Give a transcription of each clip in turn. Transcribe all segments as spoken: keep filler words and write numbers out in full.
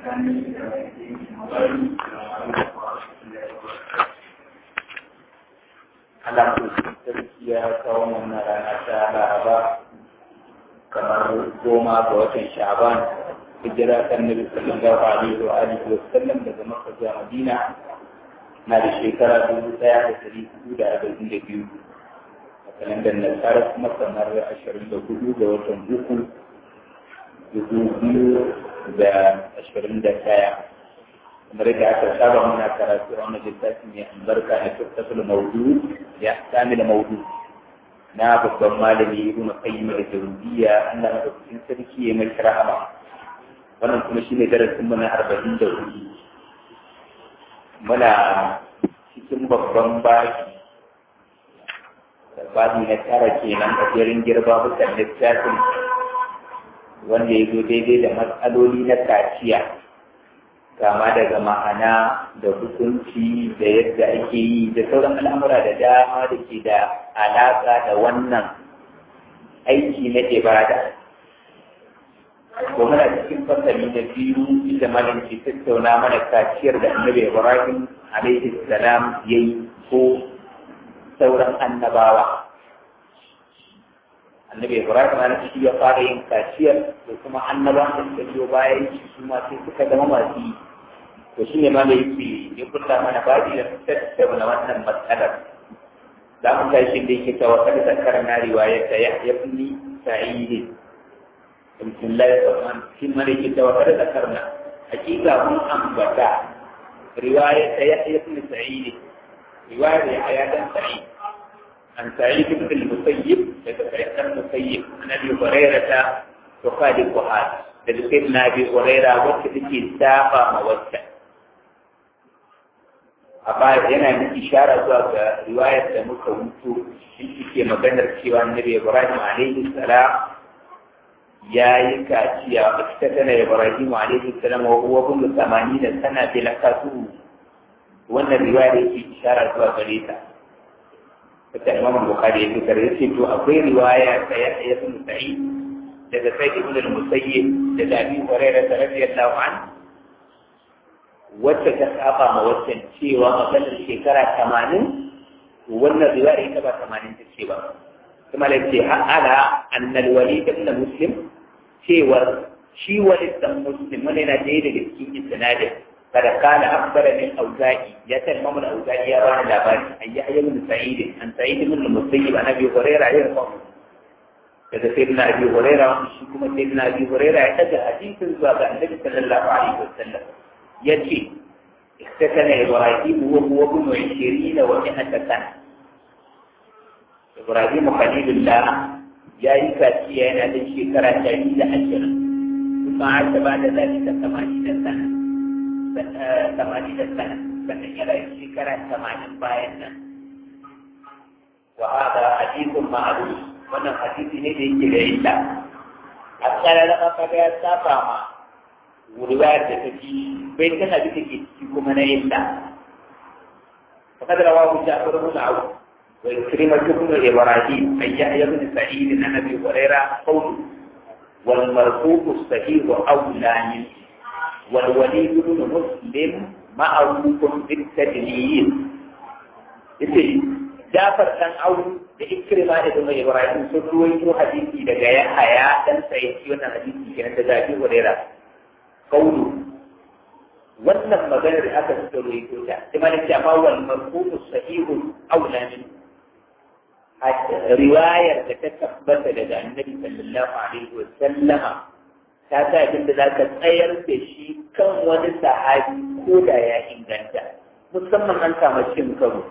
Allah sarki ya kawo mana rana ta Laraba kamar goma ga watan Sha'ban hijira ta Annabi sallallahu alaihi wa alihi wa sallam daga Makka zuwa Madina na da shekara dubu ɗaya da ɗari hudu da arba'in da biyu a kalandar Nasara kuma kamar ashirin da hudu ga watan uku dubu biyu da ashirin da ɗaya. kamar da aka saba muna karatu a wannan littafi mai albarka na tattatul maudu ya sami da maudu na babban malami ibn qayyim al-jawziyya Allah madaukakin sarki ya mai rahama wannan kuma shine darasin mu na arba'in da hudu muna cikin babban baki babi na tara kenan a jerin girba bukan littafin wanda ya zo daidai da matsaloli na kaciya kama daga ma'ana da hukunci da yadda ake yi da sauran al'amura da dama da ke da alaƙa da wannan aiki na ibada. Ko muna cikin fasali na biyu inda malam ke tattauna mana kaciyar da annabi Ibrahim alaihi salam ya yi ko sauran annabawa. Annabi Ibrahim alaihi shi ya fara yin kaciyar da kuma annabawan da suka biyo bayan shi su ma sai suka zama masu yi. to shi ne ma da yake ya kulla mana babi da tattauna wannan matsalar za mu tashi da yake cewa kada zakar na riwaya ta Yahya ibn Sa'id bismillahir rahmanir rahim shi ma da yake cewa kada zakar na hakika mun ambata riwaya ta Yahya ibn Sa'id riwaya da Yahya dan Sa'id an Sa'id ibn al-Musayyib daga Sa'id ibn al-Musayyib an Abi Hurairah tuqadiqu hada da sayyidina Abi Hurairah wacce take saba ma wacce amma yana da ishara zuwa ga riwayar da muka wuto shi ke maganar cewa annabi Ibrahim alaihi salam ya yi kaciya a cikin tana Ibrahim alaihi salam wa huwa kullu tamanin sana bila kasu wannan riwaya yake ishara zuwa gare ta wata Imam Bukhari ya fitar yace to akwai riwaya ta Yahya ibn Sa'id daga Sa'id ibn al-Musayyib daga Abi Hurairah radiyallahu anhu wacce ta saba ma waccan cewa maganar shekara tamanin wannan riwaya ita ba tamanin ta ce ba kuma da ce ala annal walid ibn muslim cewar shi walid ibn muslim wanda yana ɗaya daga cikin isnadin kada kana akbara min auza'i ya ta imam al-auza'i ya bani labari ayya ibn sa'id an sa'id ibn al-musayyib an abi hurairah ya rawu daga sayyidina abi hurairah shi kuma sayyidina abi hurairah ya daga hadisin zuwa ga annabi sallallahu alaihi wasallam yace istakana Ibrahim wa huwa ibn ishirin wa mi'ata sana Ibrahim khalilullah yayi kaciya yana da shekara ɗari da ashirin kuma ta ba da zalika tamanin da sana tamanin da sana sannan yana da shekara tamanin bayan nan wa hada hadithun ma'ruf wannan hadisi ne da yake da illa a tsara da ya saba ma riwayar da take bai tana da take ciki kuma na illa fakad rawahu Ja'far ibn Awf wa Ikrimah ibn Ibrahim ay Yahya ibn Sa'id an Abi Hurairah qawl wal marfu' as-sahih awla min wal Walid ibn Muslim ma'rufun bil tadlis yace Ja'far dan Awf da Ikrimah ibn Ibrahim sun ruwaito hadisi daga Yahya dan Sa'id wannan hadisi kenan daga Abi Hurairah قوله wannan maganar da aka fito da ita ta kuma da cewa wal marfu'u sahihun aula min riwayar da ta tabbata daga annabi sallallahu alaihi wa sallama ta ta abin da zaka tsayar da shi kan wani sahabi ko da ya inganta musamman an samu cin karo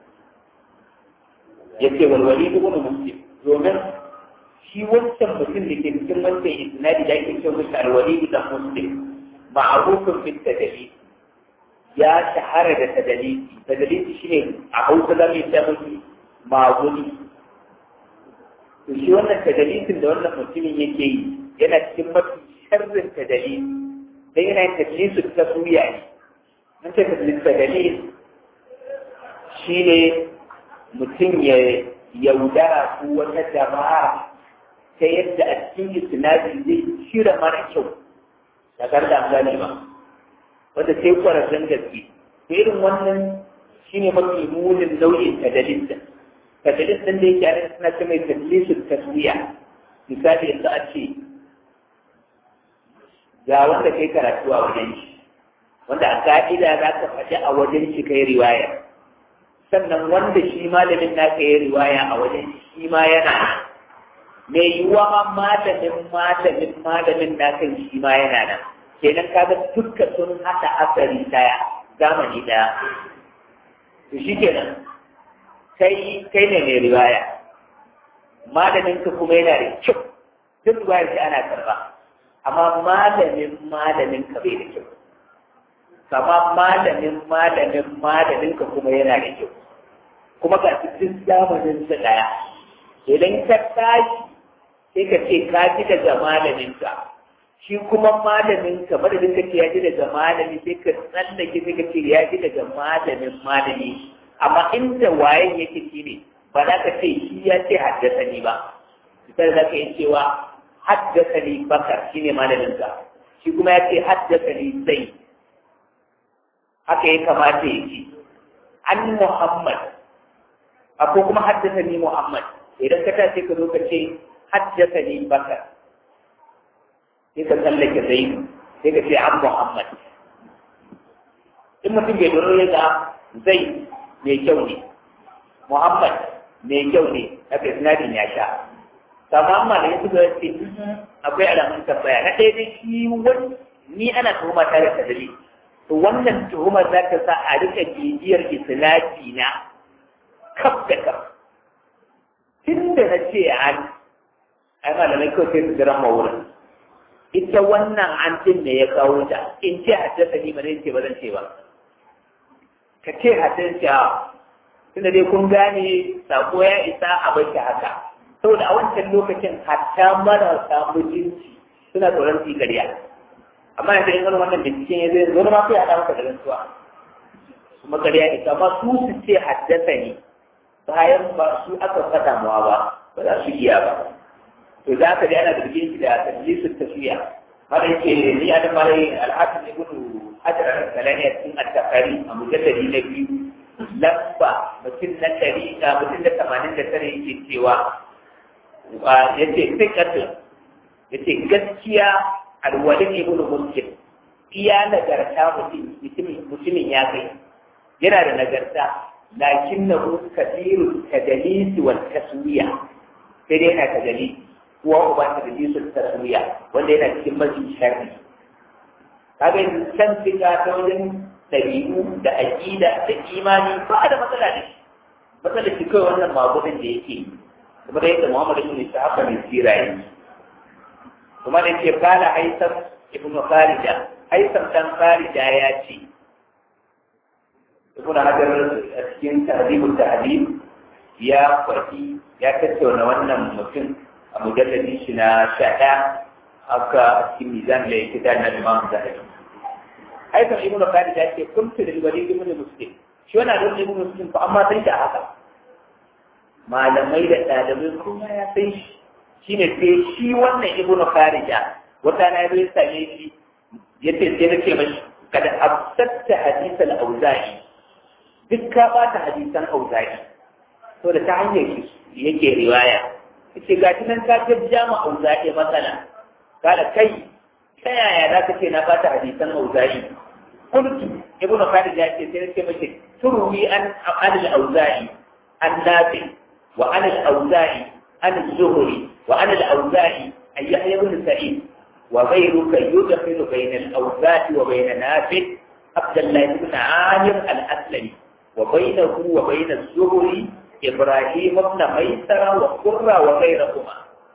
yace wal walid ibn muslim domin shi wancan mutum da ke cikin wancan isnadi da ake cewa al walid ibn muslim ma'arufin bin tadalisi ya shahara da tadalisi tadalisi shi ne a hausa za mu yi ta mutu maguni to shi wannan tadalisin da wannan mutumin yake yi yana cikin mafi sharrin tadalisi dan yana yin tadalisu ta suya ne nan ce tadalis shi ne mutum ya yaudara ko wata jama'a ta yadda a cikin isnadi zai shira mara kyau da garda gane ba wanda sai kwararren gaske irin wannan shine mafi munin nau'in tadallis din tadallis din da yake a suna ce mai tadlisul taswiya misali yanzu a ce ga wanda kai karatu a wajen shi wanda a ka'ida za ka faɗi a wajen shi kai riwaya sannan wanda shi malamin na kai riwaya a wajen shi ma yana mai yiwuwa ma malamin malamin malamin na kan shi ma yana nan kenan kaga dukkan sun haɗa asali daya zamani daya to shi kenan kai kai ne mai riwaya malamin ka kuma yana da kyau duk riwayar shi ana karba amma malamin malamin ka bai da kyau kama malamin malamin malamin ka kuma yana da kyau kuma ga cikin zamanin su daya idan ka tashi sai ka ce ka ji daga malamin ka shi kuma malamin ka madadin ka ce ya ji daga malami sai ka tsallake sai ka ce ya ji daga malamin malami amma inda waye yake shi ne ba za ka ce shi ya ce haddasa ni ba sai za ka yi cewa haddasa ni bakar shi ne malamin ka shi kuma ya ce haddasa ni zai haka ya kamata ya ce an muhammad ko kuma haddasa ni muhammad idan ka tashi ka zo ka ce haddasa ni bakar sai ka tsallake zai sai ka ce an muhammad in mutum bai doro ya ga zai mai kyau ne muhammad mai kyau ne na fisnadin ya sha sama amma da yanzu ga ce akwai alamun tambaya na ɗaya dai shi wani ni ana tuhuma ta da kadari to wannan tuhumar za ta sa a rika bibiyar islafi na kaf da kaf tun da na ce an ai malamai kawai sai su jiran mawurin ita wannan an din ne ya kawo ta in ce haddasa ni ba zai ce ba zan ce ba ka ce haddasa tun da dai kun gane sako ya isa a bai haka saboda a wancan lokacin hatta marasa mutunci suna tsoron su ƙarya amma yanzu in wannan binciken ya zai zo ma sai a ɗauka da rantsuwa kuma ƙarya ita amma su su ce haddasa ne bayan ba su aka faɗa mawa ba ba za su iya ba to za ka ji ana zargin shi da tajlisul taswiya har yake ni a da mare al-hafiz ibn hajar al-asqalani a cikin at-taqari a mujalladi na biyu lamba mutum na ɗari da mutum da tamanin da tare yake cewa ya ce fikatun ya ce gaskiya alwalin ibn muslim iya nagarta mutumin ya kai yana da nagarta lakin na kasiru tadalisi wal taswiya sai dai yana tadalisi kuwa uba tadalisul taswiya wanda yana cikin mafi sharri kaga yanzu can fika ta wajen ɗabi'u da aƙida da imani ba da matsala da shi matsalar shi kawai wannan magudin da yake kuma da yadda Muhammad ibn Ishaq bin Sirayi kuma da yake kala Haisam ibn Kharija Haisam dan Kharija ya ce ibn Hajar a cikin Tahdhibut Tahdhib ya faɗi ya tattauna wannan mutum a mujalladin shi na sha ɗaya aka cikin mizan da yake da na Imam Zahabi Haisam ibn Khalid ya ce kuntu da Walid ibn Muslim shi wannan don ibn Muslim fa amma sai da haka malamai da ɗalibai kuma ya san shi shine sai shi wannan ibn Khalid wata na yi same shi yace sai nake mashi kada absatta hadith al-Auza'i duk ka bata hadisan Auza'i to da ta hanyar shi yake riwaya yace ga tunan ka jajjama Auza'i matsala kada kai ta yaya za ka ce na bata hadisan Auza'i قلت ابن خالد يأتي سيرك مشي تروي عن عن الأوزاعي عن نافع وعن الأوزاعي عن الزهري وعن الأوزاعي أن يحيى بن سعيد وغيرك يدخل بين الأوزاعي وبين نافع عبد الله بن عامر الأسلمي وبينه وبين الزهري إبراهيم بن ميسرة وقرة وغيرهما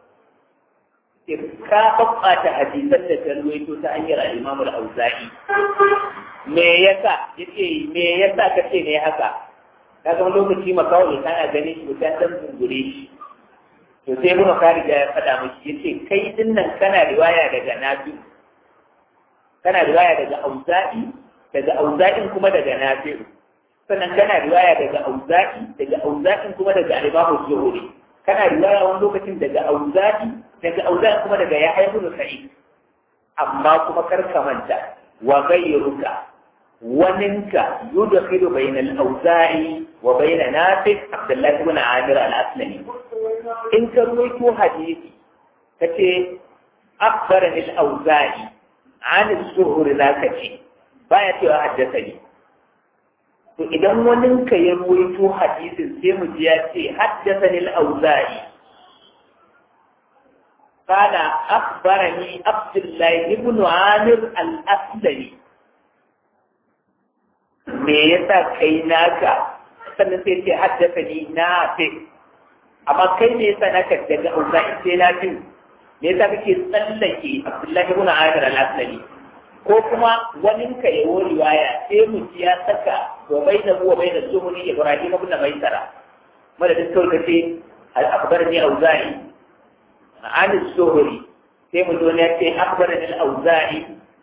ka babbata hadisan da ta ruwaito ta hanyar al-Imam al-Auza'i me yasa yace me yasa kace ne haka kaga wani lokaci makawo kana gani shi mutan dan zungure shi to sai Ibn Khalid ya faɗa miki yace kai dinnan kana riwaya daga Nafi kana riwaya daga Auza'i daga Auza'in kuma daga Nafi sannan kana riwaya daga Auza'i daga Auza'in kuma daga al-Imam az-Zuhri kana riwaya wani lokacin daga Auza'i daga Auza'i kuma daga Yahya ibn Sa'id amma kuma kar ka manta wa ghayruka waninka yudkhilu bayna al-awza'i wa bayna nafi' abdullahi ibn amir al-aslami in ka ruwaito hadisi kace akhbarani al-awza'i an az-zuhri zaka ce baya cewa haddathani to idan waninka ya ruwaito hadisin sai mu ji ya ce haddathani al-awza'i قال أخبرني عبد الله بن عامر الأسلمي me yasa kai naka sannan sai ce haddasa ni na fi amma kai me yasa naka daga auza'i sai na fi me yasa kake tsallake Abdullahi ibn Amir al-Aslami ko kuma wani ka yi riwaya sai mu ya saka wa baina huwa baina zuhri Ibrahim ibn Maisara madadin kawai kace al-akhbarani auza'i an az-zuhri sai mu zo ne ce akhbarani al-auza'i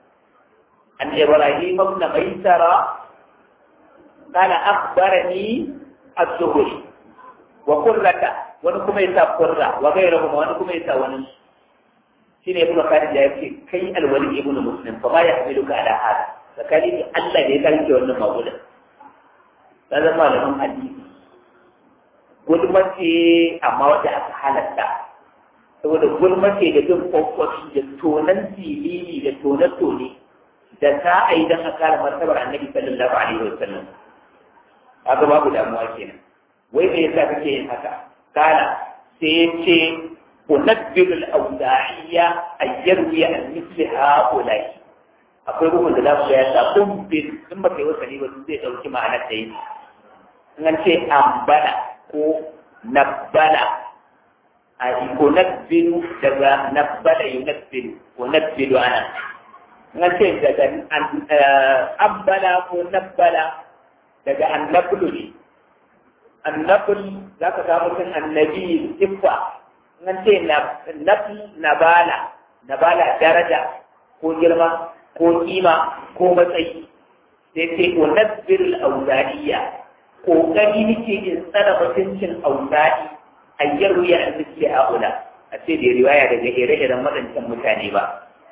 an Ibrahim ibn Maisara قال أخبرني الزهري وقرة ونكم يسا قرة وغيرهما ونكم يسا ونس شين ابن خالد يقول كي الولي ابن مسلم فما يحملك على هذا فقال لي الله يسأل جوانا مولا هذا ما لهم حديث gulmace amma wadda aka halatta saboda gulmace da bin kwakwafi da tonan silili da tone-tone da ta a yi don a kara martabar annabi sallallahu alaihi wa sallam haka babu damuwa kenan wai me yasa kake yin haka kala sai ya ce unabbilu al-awda'iyya ayyarwi an misli ha'ulai akwai bugun da za ku ga ya sa kumbin in ba kai wasa ne ba zai dauki ma'anar da yi in an ce ambala ko nabbala a ko nabbilu daga nabbala yunabbilu ko nabbilu ana in an ce daga ambala ko nabbala daga annabulu ne annabul za ka samu mutum annabi siffa nan ce nabala nabala daraja ko girma ko kima ko matsayi sai ce ko nabbir al-awdadiyya kokari nake in tsara mutuncin awdadi ayyar ruya an misli haula a ce da riwaya daga ire-iren waɗancan mutane ba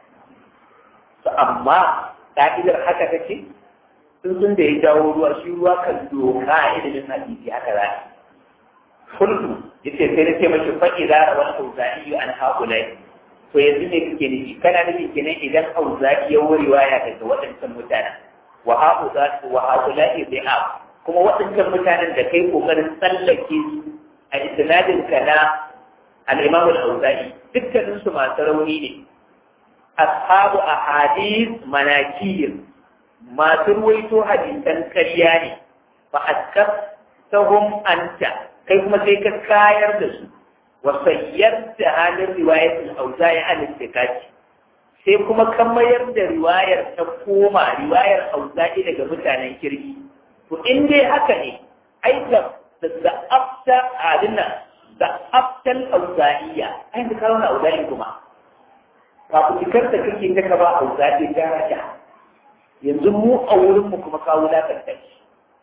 to amma ka'idar haka take sun sun da ya jawo ruwa shi ruwa kan doka a ilimin hadisi haka za kullu yace sai na ce mashi faɗi za a wani auza'i an haƙulai to yanzu ne kake nufi kana nufi kenan idan auza'i ya wuri waya daga waɗancan mutanen wa haƙulai wa haƙulai bai a kuma waɗancan mutanen da kai ƙoƙarin tsallake su a isnadin ka na al-imam al-auza'i dukkaninsu masu rauni ne ashabu ahadith manakir masu ruwaito hadisan karya ne ba a kasahum anta kai kuma sai ka kayar da su wa sayyar da halin riwayatul auza'i an istikaki sai kuma ka mayar da riwayar ta koma riwayar auza'i daga mutanen kirki to in dai haka ne ai da da afta adina da aftal auza'iyya ai da kawo auza'i kuma ka ku tikar da kake ta ka ba auza'i daraja yanzu mu a wurinmu kuma kawo lakanta shi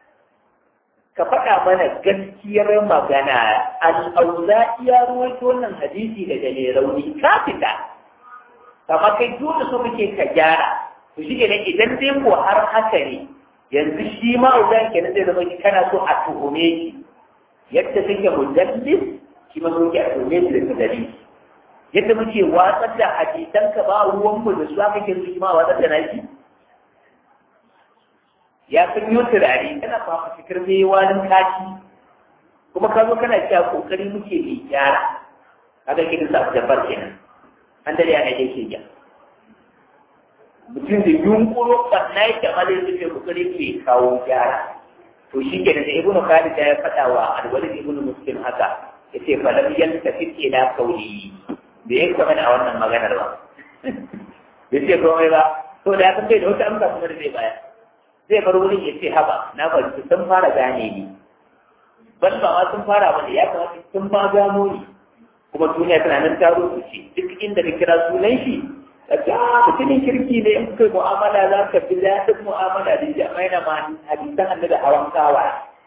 ka faɗa mana gaskiyar magana al'auza iya ruwaito wannan hadisi daga ne rauni ka fita kama kai dole so kake ka gyara to shi kenan idan dai ko har haka ne yanzu shi ma auza kenan zai zama kana so a tuhume shi yadda kake mudallis shi ma so ke a tuhume shi da mudallis yadda muke watsar da hadisanka ba ruwanmu da su aka ke su shi ma watsar da naki ya san yi turare kana fafa fikir mai wani kaci kuma ka zo kana cewa kokari muke mai gyara kaga kin sa jabbar kenan an dare ya nake ke ya mutum da yunkuro banna yake ma zai zuke kokari ke kawo gyara to shi kenan da ibnu khalid ya faɗa wa al-walid ibnu muslim haka yace fa lam yaltafit ila qawli da yake mana a wannan maganar ba yace komai ba to da kan bai da wata amsa kuma da zai bayar zai bar wurin ya ce haba na fahimci sun fara gane ni ban ba ma sun fara bane ya kamata sun ba gano ni kuma duniya tana nan taro su ce duk inda ka kira sunan shi ka mutumin kirki ne in kai mu'amala za ka fi daɗin mu'amala da jami'ai na ma hadisan annabi da hawan kawa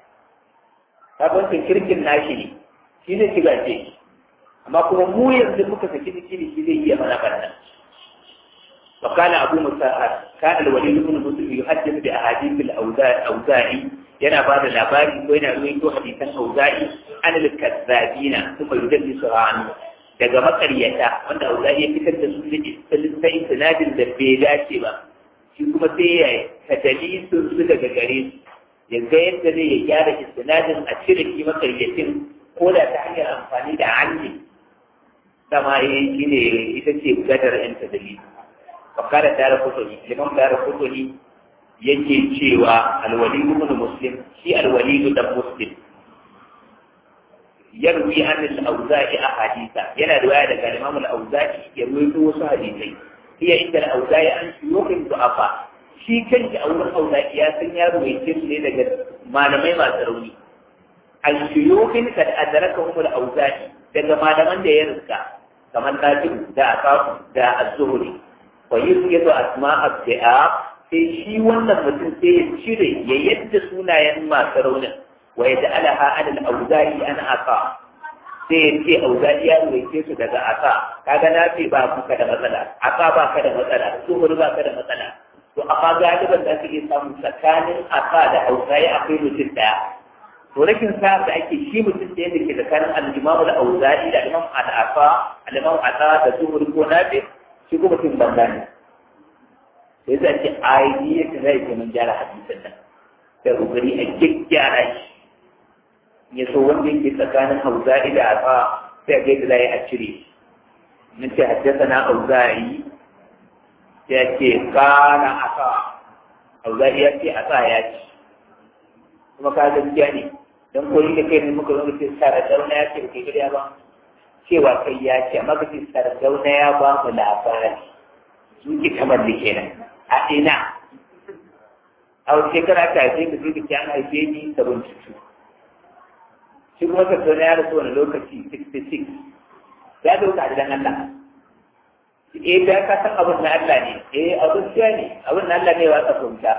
sabon kirkin nashi ne shi zai ci gaje amma kuma mu yanzu muka saki jiki ne shi zai iya mana bannan وقال أبو مساعد كان الوليد بن مسلم يحدث بأحاديث الأوزاعي yana ba da labari ko yana ruwaito hadisan auza'i an al-kazzabina kuma yudallisu anhu daga makaryata wanda auza'i ya fitar da su da sai sanadin da bai dace ba shi kuma sai ya tadalisun su daga gare su ya ga yadda zai ya gyara isnadin a cire ki makaryacin ko da ta hanyar amfani da hannu dama shi ne ita ce gadar yan tadalisu fakara tare kutuni liman tare kutuni yake cewa alwalidu ibn muslim shi alwalidu dan muslim yarwi an al-awza'i ahaditha yana riwaya daga imam al-awza'i ya rawaito wasu hadisai hiya inda al-awza'i an shuyukhin du'afa shi kanki a wurin awza'i ya san ya rawaito ne daga malamai masu rauni al-shuyukhin kad adrakahum al-awza'i daga malaman da ya riska kamar Nafi'u da Asafu da Az-Zuhri wa yusqitu asma'a al-ti'ab sai shi wannan mutum sai ya cire ya yadda sunayen masu raunin wa ya ja'ala ha'adal auza'i an aka sai ya ce auza'i ya ruwaice su daga aka kaga na ce ba ka da matsala aka ba ka da matsala zuhur ba ka da matsala to amma galiban da suke samu tsakanin aka da auza'i akwai mutum daya to rakin sa da ake shi mutum da yake tsakanin al-imamu da auza'i da imam al-afa al-imam ata da zuhur ko nafi shi kuma mutum banda ne sai za ce ayi yadda zai ke mun gyara hadisin nan da kokari a gyaggyara shi ya so wanda yake tsakanin auza'i da afa sai a gaida zai a cire shi mun ce haddasa na auza'i ya ce kana afa auza'i ya ce asa ya ce kuma ka gaskiya ne don koyi da kai ne muka zo ce sardauna ya ce kai gariya ba cewa kai ya ce amma kace sardauna ya ba mu labari su ki kamar da kenan a ina a wata shekara ta haife ka zuwa ki an haife ni sabon cutu shi kuma sardauna ya rasu wani lokaci sixty-six ya zo ka da Allah eh da ka san abin na Allah ne eh abin ne abin na Allah ne wa ka fahimta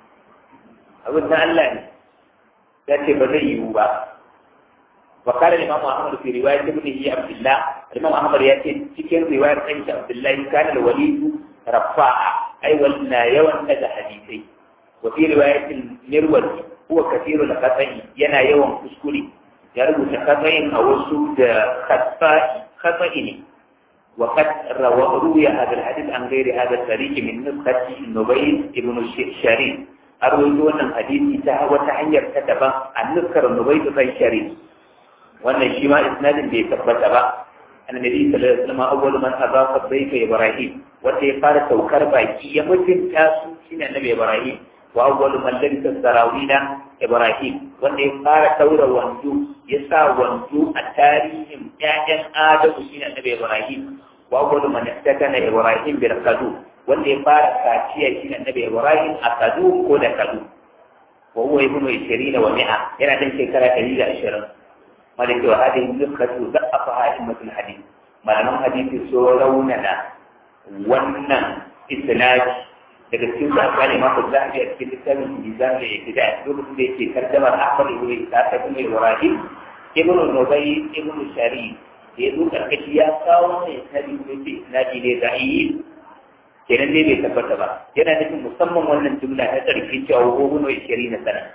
abin na Allah ne ya ce ba zai yiwu ba wa kare Imam Ahmad fi riwayat ibn Abdullah Imam Ahmad ya ce cikin riwayar ɗan shi Abdullah kana da walidu rafa'a ai walna yawan daga hadisai wa fi riwayat Mirwal huwa kathiru al-qata'i yana yawan kuskure ya rubuta qata'in a wasu da khata'i khata'i ne wa qad rawa ruya hadha al-hadith an ghairi hadha al-tariq min nuskhati Nubayl ibn Sharin a rawaito wannan hadisi ta wata hanyar ta daban an nuskar nubai da sai shari wannan shi ma isnadin bai tabbata ba annabi sallallahu alaihi wasallam awwal man azafa bayka ibrahim wanda ya fara saukar baki ya mutunta su shine annabi ibrahim wa awwal man labisa sarawina ibrahim wanda ya fara taura wanzu ya sa wanzu a tarihin ƴaƴan adamu shine annabi ibrahim wa awwal man istakana ibrahim bil qadu wanda ya fara kaciya shi annabi Ibrahim a Kadu ko da Kadu wa huwa ibnu ishirin wa mi'a yana dan shekara ɗari da ashirin malaka wa hadin nuskatu za'afa hadimatul hadith malaman hadisi so raunana wannan isnad daga cikin zakani ma ko zahabi a cikin littafin mizan da yake da lokacin da yake kaddamar Ahmad ibn Ishaq ibn Ibrahim ibnu Nubay ibnu Shari ya duka kashi ya kawo ne tabi ne isnadi ne da'if kenan dai bai tabbata ba yana nufin musamman wannan jumla ta tsarki cewa gogono ishirin na sana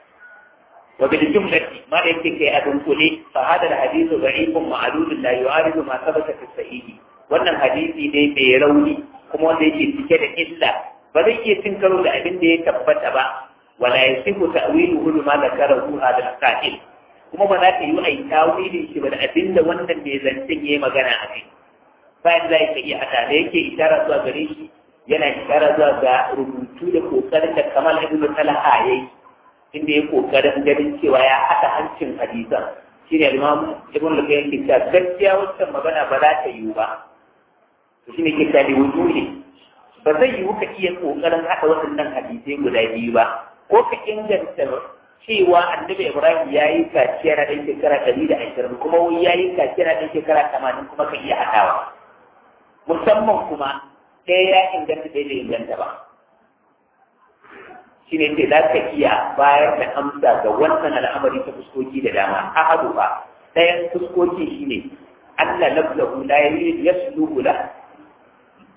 wa bil jumlati ma da yake kai a dunkule fa hada al hadithu da'ifun ma'lulun la yu'aridu ma thabata fi sahih wannan hadisi dai mai rauni kuma wanda yake cike da illa ba zai iya cin karo da abin da ya tabbata ba wala yasihu ta'wiluhu ma zakarahu hada al qa'il kuma ba za ta yi ai tawilin shi ba da abin da wannan mai zancen yayi magana a kai bayan za ka iya hada da yake ishara zuwa gare shi yana ishara zuwa ga rubutu da kokarin da Kamal Ibn Talaha yayi inda ya kokarin ganin cewa ya hada hancin hadisan shine Imam Ibn Al-Qayyim yake cewa gaskiya wannan magana ba za ta yiwu ba to shine ke cewa wujuhi ba zai yiwu ka iya kokarin hada waɗannan hadisai guda biyu ba ko ka inganta cewa annabi Ibrahim ya yi kaciya na ɗan shekara ɗari da ashirin kuma wai ya yi kaciya na ɗan shekara tamanin kuma ka iya haɗawa musamman kuma ɗaya ya inganta ɗaya da inganta ba shi ne ce za ka iya bayar da amsa ga wannan al'amari ta fuskoki da dama a hadu ba ɗayan fuskoki shi ne Allah lafzahu la yasluhu la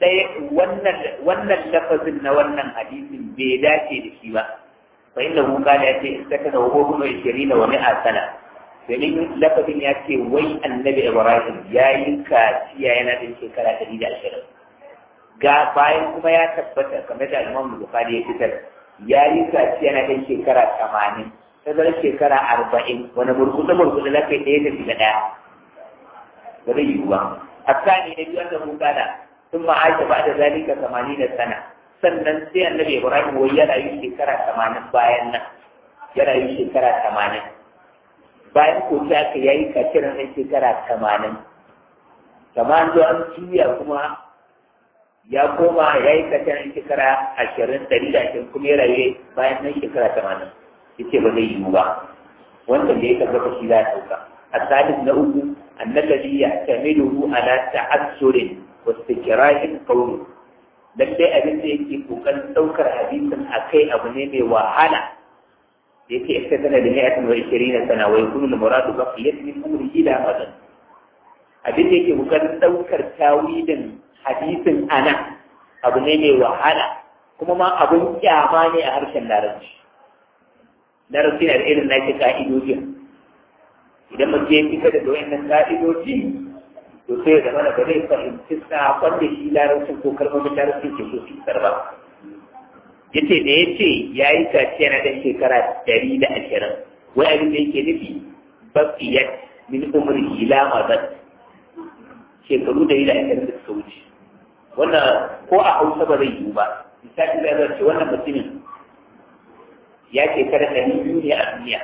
ɗaya wannan wannan lafazin na wannan hadisin bai dace da shi ba fa inna hu qala yace istakana wa huwa ishirin wa mi'a sana domin lafazin ya ce wai annabi Ibrahim ya yi kaciya yana da shekara ɗari da ashirin ga bayan kuma ya tabbata kamar da Imam Bukhari ya fitar ya yi kaciya yana da shekara tamanin tazarar shekara arba'in wani burkutu burkutu na kai ɗaya da shi da ɗaya ba zai yiwu ba الثاني نبي أنه قال ثم عاش بعد ذلك ثمانين سنة sannan sai annabi Ibrahim wai yana yin shekara tamanin bayan nan yana yin shekara tamanin bayan ko ta aka yayi kaciran nan shekara tamanin kamar zo an juya kuma ya koma ya yi kaciran shekara ashirin ɗari da ashirin kuma ya rayu bayan nan shekara tamanin yace ba zai yiwu ba wanda da ya tabbata shi za a ɗauka الثالث نؤمن أن الذي يعتمده على تعسر واستكراء القول لله أبن يكي فقن توكر حديثا أكي أبنيني وحالا يكي احتسن لمئة وعشرين سنة ويكون المراد بقية من أمره إلى مدن أبن يكي فقن توكر تاويدا حديثا أنا أبنيني وحالا كما ما أبن كاماني أهرش النارج نارجين الإلم ناجي قائدوجين idan mutum ya fita da wayannan ka'idoji to sai da mana ba zai fahimci sakon da shi larabcin ko kalmomin larabcin ke so su ba yace da yace yayi kaciya na dan shekara ɗari da ashirin wai abin da yake nufi baqiyat min umri ila madat shekaru da ila ashirin da suka wuce wannan ko a Hausa ba zai yiwu ba misali da zai ce wannan mutumin ya shekara ɗari biyu ne a duniya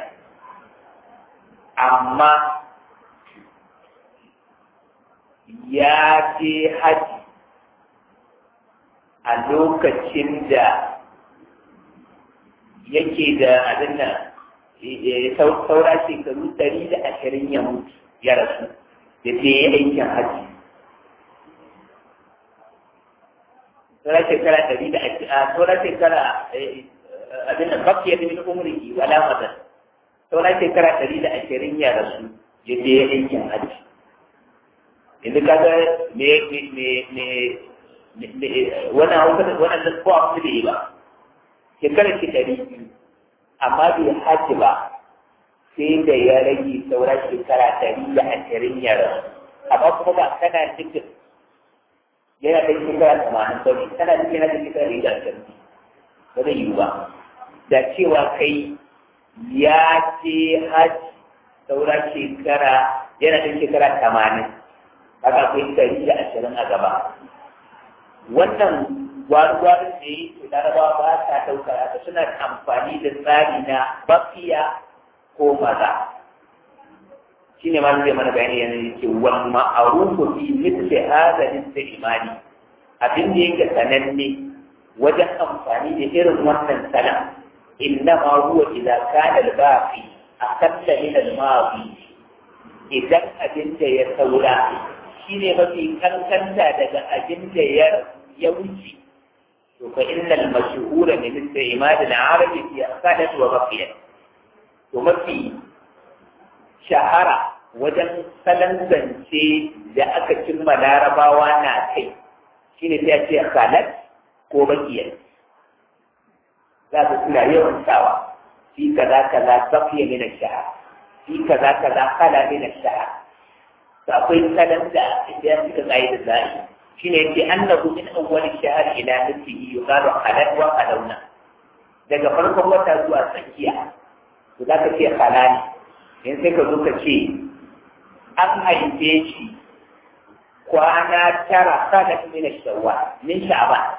amma ya je haji a lokacin da yake da abin da saura shekaru ɗari da ashirin ya mutu ya rasu da ke yi aikin haji saura shekara ɗari da ashirin saura shekara abin da bakiyar min umri wala madan saura shekara ɗari da ashirin ya rasu ya je ya aikin hajji yanzu kaga me me me me wannan hausa da wannan da kowa su da yi ba shekarar shi ɗari biyu amma bai hajji ba sai da ya rage saura shekara ɗari da ashirin ya rasu amma kuma ba kana cikin yana da shekara tamanin ba ne kana cikin yana da shekara ɗari da ashirin ba zai yiwu ba da cewa kai ya ce hajji saura shekara yana da shekara tamanin haka akwai ɗari da ashirin a gaba wannan gwaru-gwaru da yi to larabawa ba ta ɗaukar haka suna amfani da tsari na bakiya ko maza shi ne ma zai mana bayani yana yake wal ma'arufu fi mithli hadha al-istimali abin da yake sananne wajen amfani da irin wannan salam إنما هو إذا كان الباقي أقل من الماضي إذا أجنت يسولا شيني مفي كان كان daga أجنت يوجي فإن المشهور من استعمال العرب في أخذت وبقيت ومفي شهر وجن سلن زنشي da aka cimma larabawa na kai shine sai ce khalat ko bakiyar za su suna yawan sawa fi kaza kaza baqiya min ash-shahr fi kaza kaza khala min ash-shahr to akwai salan da idan suka tsaye da zai shine yake annahu min awwal ash-shahr ila nisfihi yuqalu khalat wa khalawna daga farkon wata zuwa tsakiya to zaka ce khalani in sai ka zo ka ce an haife shi kwana tara khala min ash-shawwal min sha'ban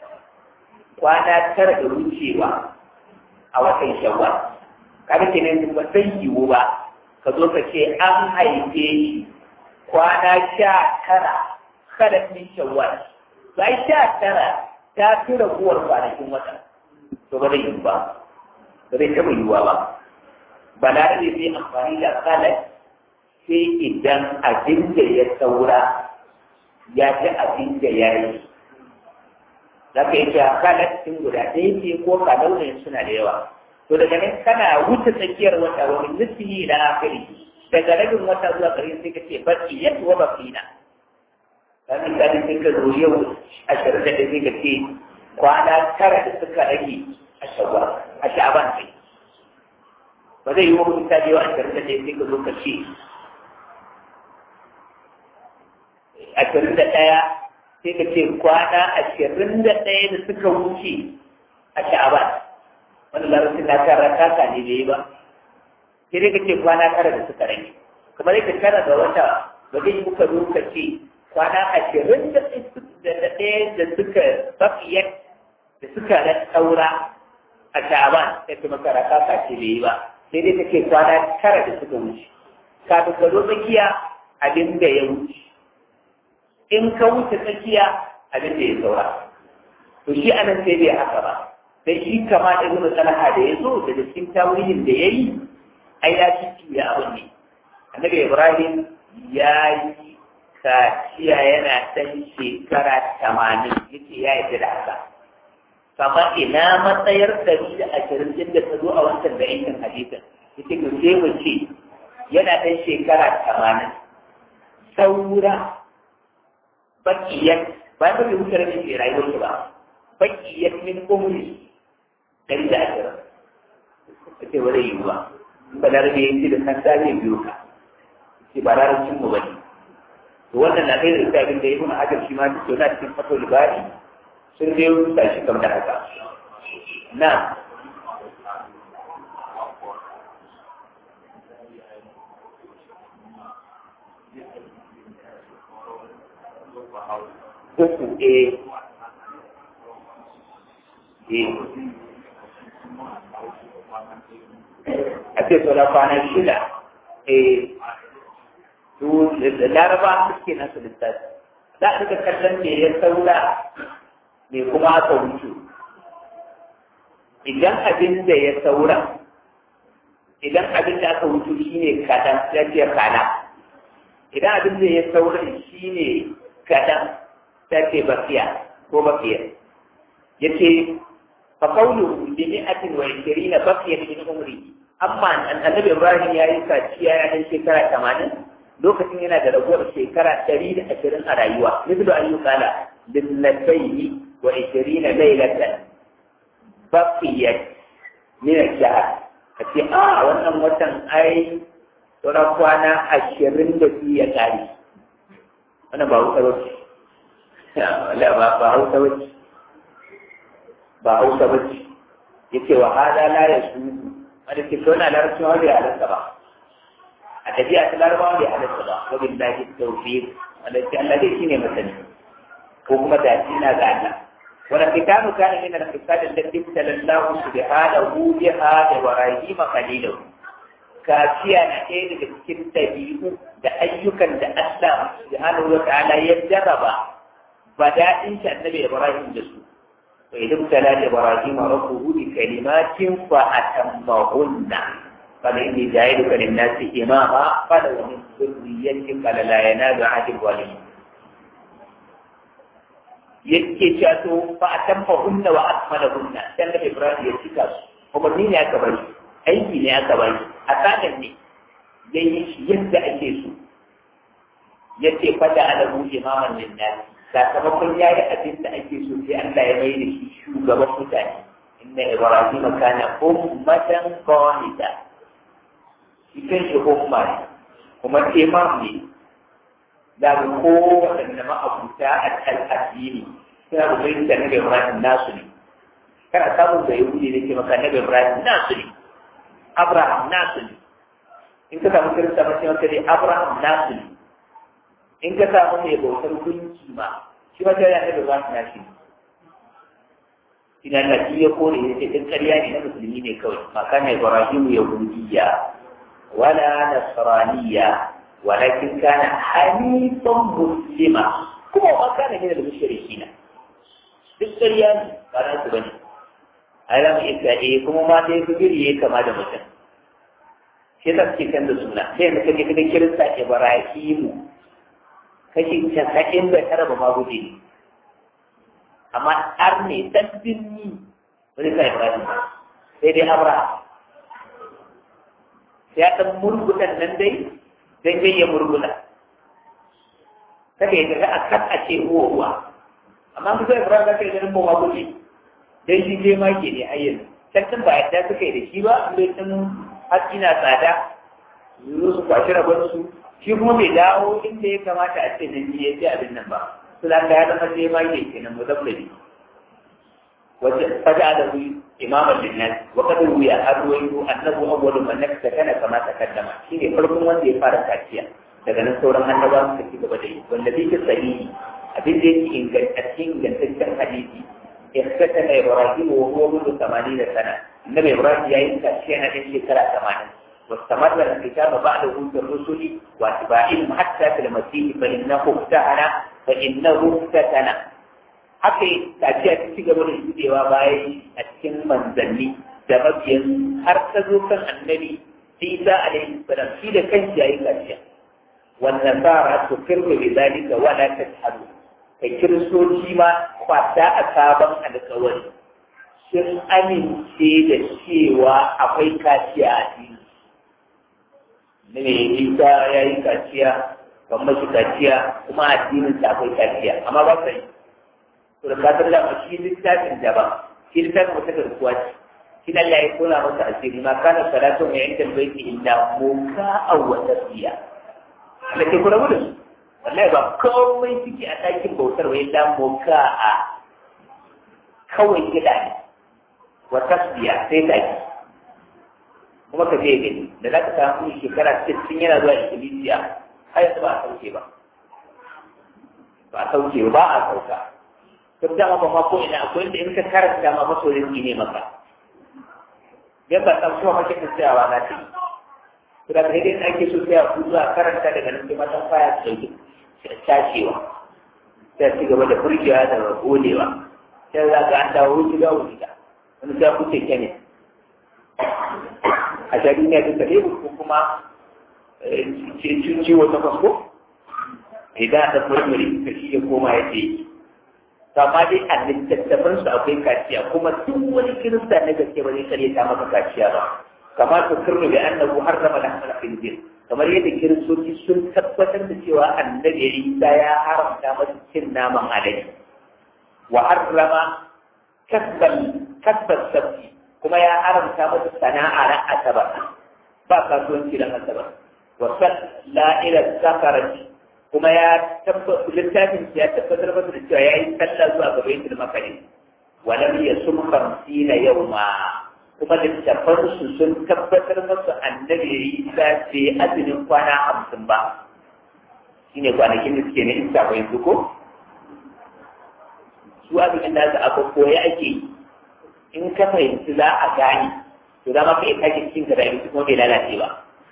kwana tara da wucewa a watan shawwal kada ke nan ba sai yiwu ba ka zo ka ce an haife shi kwana sha tara kada min shawwal bai sha tara ta fi raguwar kwanakin wata to ba zai yiwu ba ba zai taɓa yiwuwa ba balarabe zai amfani da kalat sai idan abin da ya saura ya ci abin da ya yi za ka yi cewa kalatin guda ɗaya ce ko kalaunin suna da yawa to daga nan kana wuce tsakiyar wata wani nufi na akari daga rabin wata zuwa ƙarshe sai ka ce baki yadda wa bakina kamin kadin sai ka zo yau ashirin da ɗaya sai ka ce kwana tara da suka rage a shawwal a sha'ban sai ba zai yi wa mutane yau ashirin da ɗaya sai ka zo ka ce ashirin da ɗaya sai ka ce kwana ashirin da ɗaya da suka wuce a sha'ban wani larabcin na tara kaka ne bai yi ba sai dai ka ce kwana tara da suka rage kamar yadda tara da wata ba zai muka zo ka ce kwana ashirin da ɗaya da suka bafiyar da suka saura a sha'ban sai kuma karaka ka ce bai yi ba sai dai ka ce kwana tara da suka wuce kafin ka zo tsakiya abin da ya wuce in ka wuce tsakiya abin da ya saura to shi anan sai bai haka ba sai shi kama da ibnu talha da ya zo daga cikin tawilin da ya yi ai ya ci ya abin ne annabi ibrahim ya yi kaciya yana ɗan shekara tamanin yake ya yi da haka kama ina matsayar ɗari da ashirin din da ta zo a wancan da yankin hadisin yake to sai mu ce yana ɗan shekara tamanin saura bakiyar ba ta bai wuce rabin ke rayuwar shi ba bakiyar min umri ɗari da ashirin ake wani yiwuwa ba da rabe yanki da kan zai biyu ka ce ba larabcin mu ba ne to wannan na ɗaya da abin da ya kuna hajar shi ma duk yana cikin fato libari sun zai rusa shi kamar da haka na uku eh eh a ce sauran kwanan shida eh su da laraba suke nasu littafi za a duka kallon me ya saura me kuma aka wuce idan abin da ya saura idan abin da aka wuce shi ne kaɗan ya ce kana idan abin da ya saura shi ne kaɗan ta ce bakiya ko bakiya ya ce fa qawluhu bi mi'atin wa ishirina baqiya min umri amma annabi Ibrahim ya yi kaciya ya dan shekara tamanin lokacin yana da raguwar shekara ɗari da ashirin a rayuwa mislu an yuqala lillataini wa ishirina laylatan baqiyat min ash-shahr kace a wannan watan ai sauran kwana ashirin da biyu ya kare wannan ba hausa bace la ba ba hausa bace ba hausa bace yace wa hada la yasu wanda ke tona larabcin wanda ya halatta ba a tafiya ta larabawa bai halatta ba wa billahi tawfiq wanda ke Allah dai shine masani ko kuma da shi na ga Allah wala kitanu kana min al-qisad allati sallallahu subhanahu biha ibrahim khalilahu kafiya na ɗaya daga cikin dabi'u da ayyukan da Allah subhanahu wa ta'ala ya jarraba bada'in shi annabi ibrahim da su wa idan tala ibrahim rabbuhu bi kalimatin fa atammahunna قال إني جاعلك للناس إماما قال ومن ذريتك قال لا ينال عهد الظالمين yake cewa fa atamma hunna wa akmala hunna dan da Ibrahim ya cika su umarni ne aka bari aiki ne aka bari a sadan ne yayi shi yadda ake so yace fada alahu imaman linnas sakamakon yayi abin da ake so sai Allah ya mai da shi shugaban mutane inna Ibrahim kana ummatan qanita ikan shi umma ne kuma imam ne da ko waɗanda ma'abuta a kan addini suna da bai da nabi Ibrahim nasu ne kana samun da yahudi da ke maka nabi Ibrahim nasu ne Abraham nasu ne in ka samu kirista mace maka dai Abraham nasu ne in ka samu mai bautar gunki ma shi ma tare da nabi Ibrahim nashi ne ina da shi ya kore ya ce ɗin ƙarya ne na musulmi ne kawai maka na Ibrahim yahudiyya wala nasraniyya ولكن كان حنيفا مسلما كما ما كان من المشركين بالسريان كان سبني ألم إسرائيل كما ما تفكر يه كما ده مثلا كذا كذا سنة كذا كذا كذا كذا إبراهيم كذي كذا ده ترى بما بودي أما أرني تنبني ولكن إبراهيم سيد أبراهيم سيأتي مربوطا نندي sai dai ya murgula kada ya ga a kan a ce uwa amma musa ibrahim ka kai ganin ba ma kuɗi dan shi je ma ke ne ayyan tantan ba yadda suka yi da shi ba bai san haƙƙi na tsada zo su kwashi rabon su shi kuma bai dawo inda ya kamata a ce nan ya ce abin nan ba su da ya zama je ma ke kenan muzabbali wajen fada da su imaman linnas wa kad ruya arwaytu annahu awwalu man nakana kama takaddama shine farkon wanda ya fara kaciya daga nan sauran annabawa suka ci gaba da yi wanda bi ta sahihi abin da yake ingantaccen ingantaccen hadisi اختتم إبراهيم وهو منذ ثمانين سنة النبي إبراهيم يعيش كاشيانا من شكرا ثمانين واستمر الكتاب بعده في الرسل واتباعهم حتى في المسيح فإنه افتتن فإنه افتتن حتى تأتي تشيك من الجدي وباي أتكن منزلني دمجين أرسلوا كان النبي عيسى عليه السلام في كان جاي كاشيا والنصارى تقر بذلك ولا تجحدوا kai kiristoci ma kwata a sabon alkawari sun amince da cewa akwai kaciya a addini ne mai isa ya yi kaciya ban mashi kaciya kuma addinin sa akwai kaciya amma ba sai to da kasar da shi littafin da ba shi littafin wata garkuwa ce shi da Allah ya kona masa asiri ma kana salatu mai yankan baiti illa muka aw wa tasbiya Allah ke kula da su wallahi ba komai suke a ɗakin bautar wai da moka a kawai gida ne wa tasbiya sai ta yi kuma ka je gani da za ka samu shekara sittin yana zuwa ikkilisiya har yanzu ba a sauke ba ba a sauke ba a sauka to dama ba ma ko ina akwai inda in ka karanta ma masoyin ne maka dan ba san kuma kake tsayawa na ta to da kai dai ake so sai a zuwa karanta daga nan sai matan faya sauke tashewa sai ci gaba da furgewa da godewa sai za ka an dawo wuce ga wuce da wani sai kuce kene a shari ne duka ne ko kuma ciwo ta kwasko idan da murmuri ka shi ya koma ya ce amma dai a littattafan su akwai kaciya kuma duk wani kirista na gaske ba zai kare ta maka kaciya ba kamar su kirnu bi annahu harrama lahmal khinzir kamar yadda kiristoci sun tabbatar da cewa annabi Isa ya haramta masa cin naman alade wa harrama kasbal kasbal sabti kuma ya haramta masa sana'a ran asabar ba kasuwanci ran asabar wa salla ila safarati kuma ya tabbata littafin ya tabbatar masa da cewa yayi sallah zuwa ga baitul maqdis wa lam yasum khamsina yawma kuma littafansu sun tabbatar masu annabi Isa ce azumin kwana hamsin ba shi ne kwanakin da suke na isa ba yanzu ko su azumin da su aka koya ake in ka fahimci za a gane to za ma ka iya kake cikin ka da yanzu kuma bai lalace ba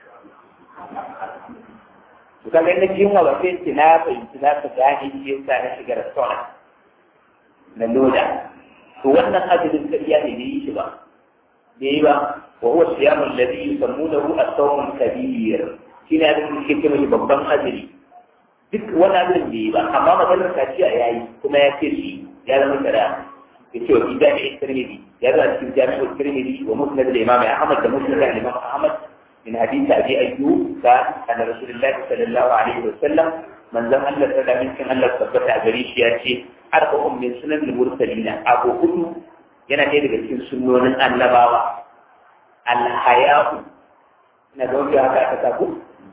to ka gani na jinwa ba sai ce na fahimci za ka gane shi yasa na shiga restaurant na loda to wannan azumin kariya ne bai yi shi ba بيبا وهو الصيام الذي يسمونه الصوم الكبير شنو هذا الشيء كما يبقى أجري duk wani abin da yi ba amma maganar kaciya ya yi kuma ya ce shi ya zama shari'a ya ce wa fi jami'in tirmidhi ya zama cikin jami'in tirmidhi wa musnad al-imam ahmad da musnad al-imam ahmad min hadith abi ayyub ka anna rasulullahi sallallahu alaihi wa sallam manzon Allah sallallahu alaihi wa sallam Allah tabbata a gare shi ya ce arba'un min sunan al-mursalina abu hudu yana ɗaya daga cikin sunnonin annabawa alhaya'u na ga wanda aka aka taku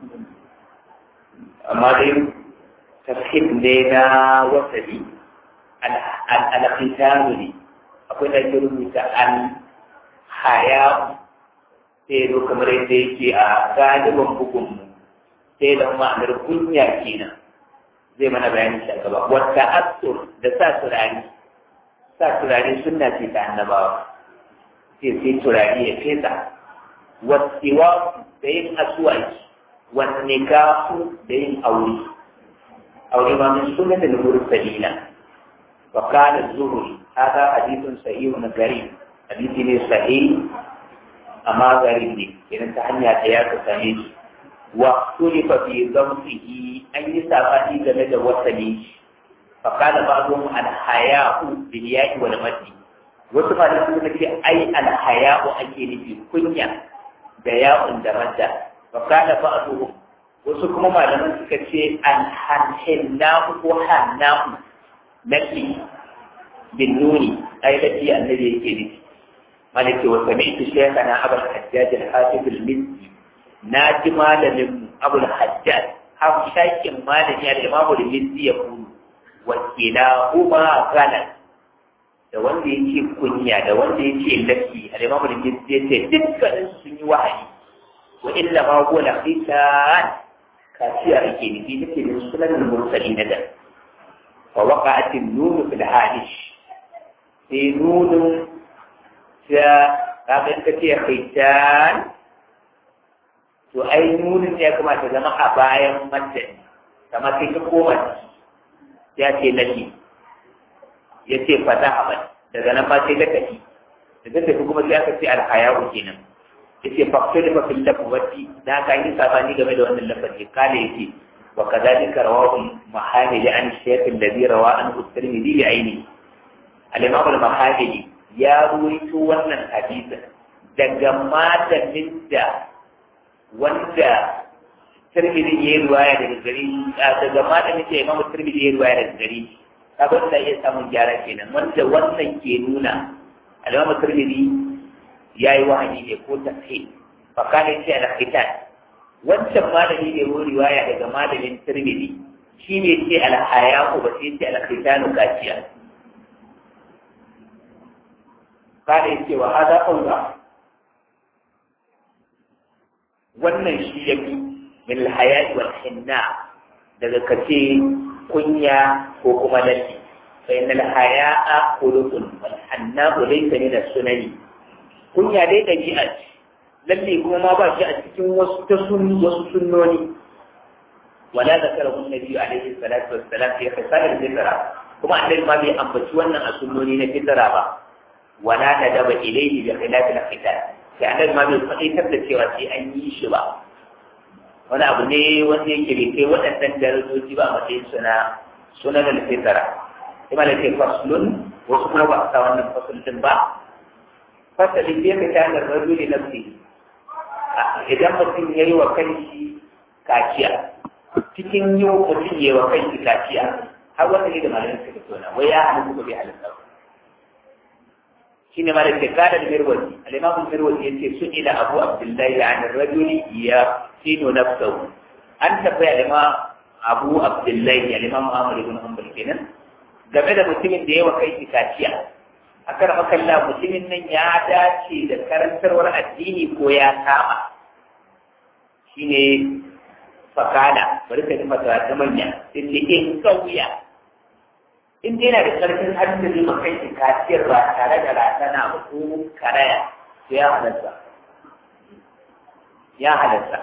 amma dai tafhid ne na wasali al-khitamu ne akwai da ke rubuta alhaya'u sai zo kamar yadda yake a galibin bugun sai da ma'anar kunya kenan zai mana bayani shi a gaba wata asur da sa turare sa turare sunna ce ta annabawa sai sai turare ya fesa wasiwa da yin asuwaki wanne kafu da yin aure aure ma min sunna da mursalina wa qala az-zuhri hada hadithun sahihun gharib hadithi ne sahih amma gharib ne idan ta hanya ta ya ka same shi wa tulifa fi dhamsihi an yi sabani game da wasali فقال بعضهم الحياء بالياء والمد wasu ma da suka ce ai alhaya'u ake nufi kunya da ya'un da madda wa kana ba'dhum wasu kuma malaman suka ce alhannahu ko hannahu nafi bin nuni ai da shi annabi yake nufi malaki wa sami'tu shaykhana abul hajjaj al-hafiz al-mizzi na ji malamin abul hajjaj har shakin malami al-imam al-mizzi ya kulu wa kilahuma ghalan da wanda yake kunya da wanda yake laki al-imam al-mizzi ya ce dukkanin sun yi wahayi wa illa ma huwa al-khitan kaciya ake nufi take da sunan al-mursalin da fa waqa'at an-nun fil hadish sai nunun ta kafin ka ce khitan to ai nunin ya kamata zama a bayan mace kama sai ka koma ya ce laki ya ce fata abad daga nan ba sai ka tafi daga tafi kuma sai aka ce alhayawu kenan ya ce fakto da mafi lafawati da aka yi sabani game da wannan lafazi kala ya ce wa kazalika rawahu mahamili an shaykhul ladhi rawa an at-tirmidhi bi aini al-imam al-mahamili ya ruwaito wannan hadisin daga malamin da wanda Tirmidhi ya yi ruwaya daga gari daga malamin da Imam Tirmidhi ya yi ruwaya daga gari kaga da iya samun gyara kenan wanda wannan ke nuna Imam Tirmidhi ya yi wahayi ne ko tafsir fa kana sai al-khitan wancan malami ne ya riwaya daga malamin Tirmidhi shi ne ce al-haya'u ba sai ce al-khitanu kaciya kada ya ce wa hada aula wannan shi ya fi min alhaya'i wal hinna daga kace kunya ko kuma lalle fa inna alhaya'a khuluqun wal hinna laysa min as-sunani kunya dai dabi'a ce lalle kuma ba shi a cikin wasu ta sunni wasu sunnoni wala zakarahu an-nabi alaihi salatu wassalam fi khisal al-fitra kuma annabi ma bai ambaci wannan a sunnoni na fitra ba wala nadaba ilayhi bi khilaf al-khitan sai annabi ma bai faɗaitar da cewa sai an yi shi ba wani abu ne wanda yake bai kai waɗannan darajoji ba a matsayin suna sunan al-fitra kuma da ke faslun wasu kuma ba a sa wannan fasul din ba fasalin bai fita da rajuli nafsi idan mutum ya yi wa kanshi kaciya cikin yi wa mutum ya yi wa kanshi kaciya har wanda ne da malamin suka tona wai ya halittu ko bai halitta ba shine malik da kada da mirwazi al-imam mirwazi yace su ila abu abdullahi an ar-rajuli ya sinu nafsuhu an tabbaya da ma abu abdullahi al-imam ahmad ibn hanbal kenan game da mutumin da yawa kai kaciya akar makalla mutumin nan ya dace da karantarwar addini ko ya kama shine fakala bari ka ji mata ta manya sai in kauya in dai yana da ƙarfin hannun da zai kai shi kaciyar ba tare da ratana ba ko karaya to ya halatta ya halatta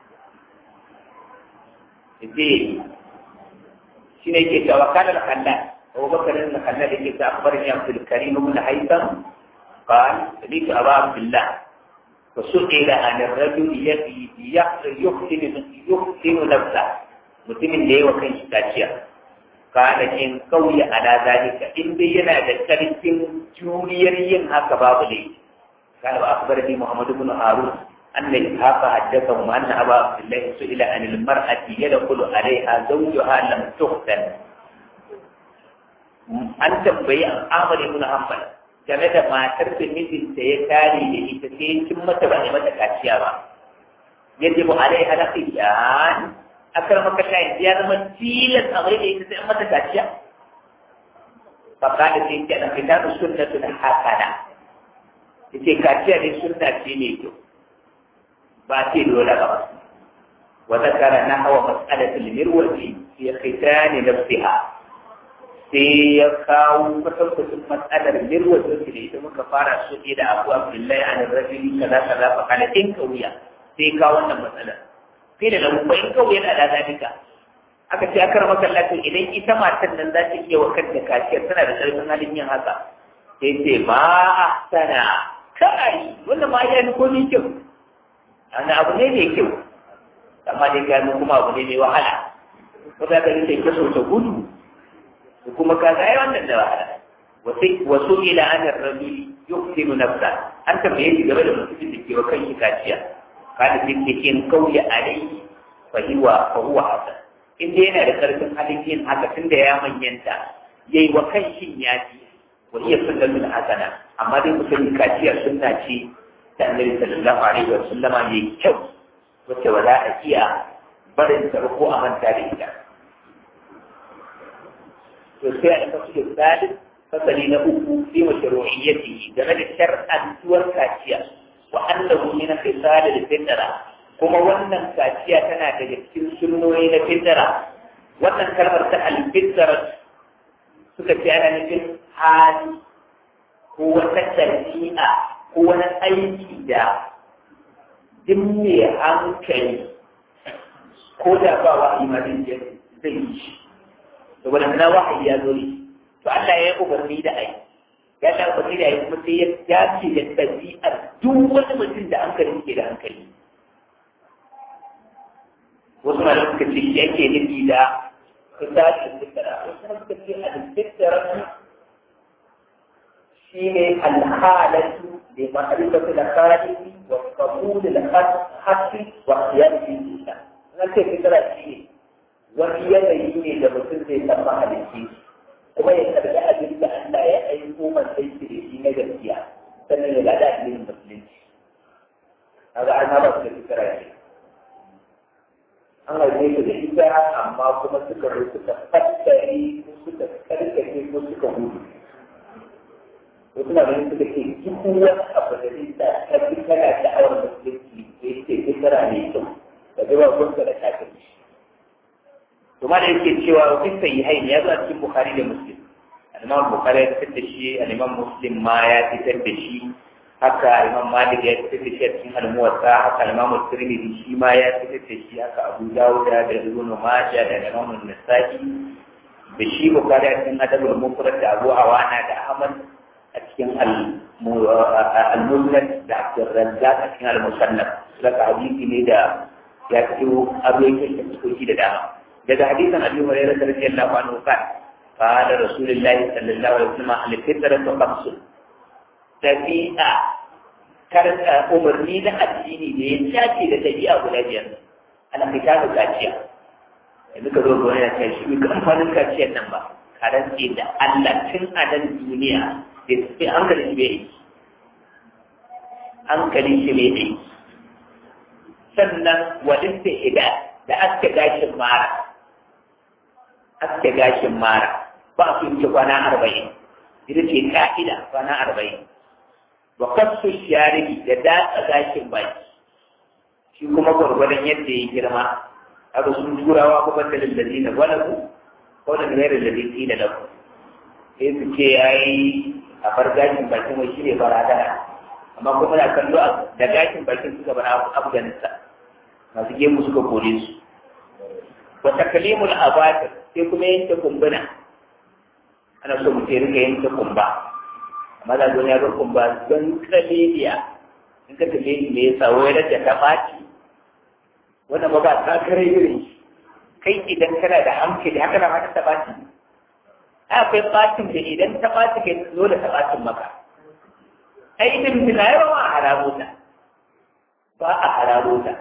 zai shi ne ke cewa kanar kallon abu bakarin da kallon da ke ta akbar ne abdul karim ibn haitham قال سمعت أبا عبد الله فسئل عن الرجل الذي يحسن يحسن نفسه mutumin da yawa kan shi kaciya kana in kauya ala zalika in dai yana da karfin juriyar yin haka babu ne kana ba akbar ni muhammad ibn harun anna ishaqa haddatha ma anna aba abdullah su'ila an al mar'ati yadkhulu alaiha zawjuha lam tuhsan an tambayi ahmad ibn hanbal game da matar da mijinta ya tare da ita sai kin mata ba ne mata kaciya ba yajibu alaiha laqiyan akar maka shayin ya zama tilas a mai da ita sai mata kaciya fakada sai ta da fitar sunnatu da hakana yace kaciya ne sunna ce ne to ba ce dole ba wa zakara nahwa mas'alatul mirwati fi khitani nafsiha sai ya kawo kwatankwacin matsalar mirwati da ita muka fara su da abu abdullahi an rajuli kaza kaza fakada in kauya sai kawo wannan matsalar sai da nan bayan kawai yana da zalika aka ce aka rama kallatin idan ita matan nan za ta iya wa kanta kaciyar tana da ƙarfin halin yin haka sai ce ma ahsana kai wannan ma ya ko ni kyau ana abu ne mai kyau amma dai gano kuma abu ne mai wahala ko za ka yi sai kaso ta gudu kuma ka ga wannan da wahala wasu wasu ila an ar-rajuli yuqtilu nafsa an tambaye shi game da mutumin da ke wa kanshi kaciya kada sai in kauye alai fa huwa fa huwa hasan inda yana da karfin halin yin haka tunda ya manyanta yayi wa kan shin yaji wa iya sunnatul hasana amma dai mutum kaciya sunna ce da annabi sallallahu alaihi wa sallama ne kyau wacce ba za a iya barin ta ko a manta da ita to sai a ɗauka su da fasali na uku fi mashru'iyyati game da shar'antuwar kaciya wa annahu min khisal al-fitra kuma wannan kaciya tana daga cikin sunnoni na fitra wannan kalmar ta al-fitra suka ce ana nufin hali ko wata ɗabi'a ko wani aiki da duk mai hankali ko da ba wahayi ma zai yi shi saboda na wahayi ya zo ne to Allah ya yi umarni da ai ya ta umarni da ai kuma sai ya dace da ɗabi'ar duk wani mutum da hankali ke da hankali wasu malamai suka ce shi ake nufi da fitashin fitara wasu suka ce al-fitara shi ne al-halatu da ma'arifatu da khaliqi wa qabul al-haqqi wa qiyam bi-illa nan ce fitara shi ne wani yanayi ne da mutum zai san mahalicci kuma ya karɓi abin da Allah ya aiko masa yake da shi na gaskiya sannan ya gada addinin musulunci kaga an haɓa su da fitara ne an haife su da ita amma kuma suka zo suka fattare ko suka karkace ko suka gudu wasu na ganin suka ce duk wani abu da zai sa karfi kana sha'awar musulunci da yake fitara ne kyau da zuwa gunsa da kafirci kuma da yake cewa wa fi sahihain ya zo a cikin Bukhari da Muslim al-Imam Bukhari ya fitar da shi al-Imam Muslim ma ya fitar da shi haka Imam Malik ya fitar da shi a cikin al-Muwatta haka Imam Tirmidhi shi ma ya fitar da shi haka Abu Dawud da Ibn Majah da Imam An-Nasa'i da shi Bukhari a cikin Adabul Mufrad da Abu Awana da Ahmad a cikin al-Musnad da Abdul Razzaq a cikin al-Musannaf daga hadisi ne da ya fito abubuwan da suke da dama daga hadisan Abi Hurairah radiyallahu anhu qala qala Rasulullah sallallahu alaihi wasallam al-fitratu khamsun tabi'a karanta umarni na addini da ya dace da tabi'a guda biyar al-fitatu kaciya yanzu ka zo ga wani ya ce shi ga amfanin kaciyar nan ba karanci da Allah tun a nan duniya da sai hankali shi bai hankali shi bai sannan wadin ida da aske gashin mara aske gashin mara ba su yi kwana arba'in ita ce ka'ida kwana arba'in wa kasu shari'i da datsa gashin baki shi kuma gwargwadon yadda ya girma haka sun turawa kuma da lallazi na walaku ko da gairar lallazi da lafu sai su ce ya yi a bar gashin bakin wai shi ne barazana amma kuma na kallo da gashin bakin suka bar afghanistan masu gemu suka kore su wata kalimul abatir sai kuma yanke kumbuna ana so mutum rika yanke kumba amma da ya ga kumba don kaliliya in ka tafi me yasa wai rage ta ɓaci wannan ba ba ta kare irin kai idan kana da hankali haka na mata ta ɓaci akwai ɓacin da idan ta ɓaci kai zo da ta ɓacin maka ai ita mutum na yawa a hararo ta ba a hararo ta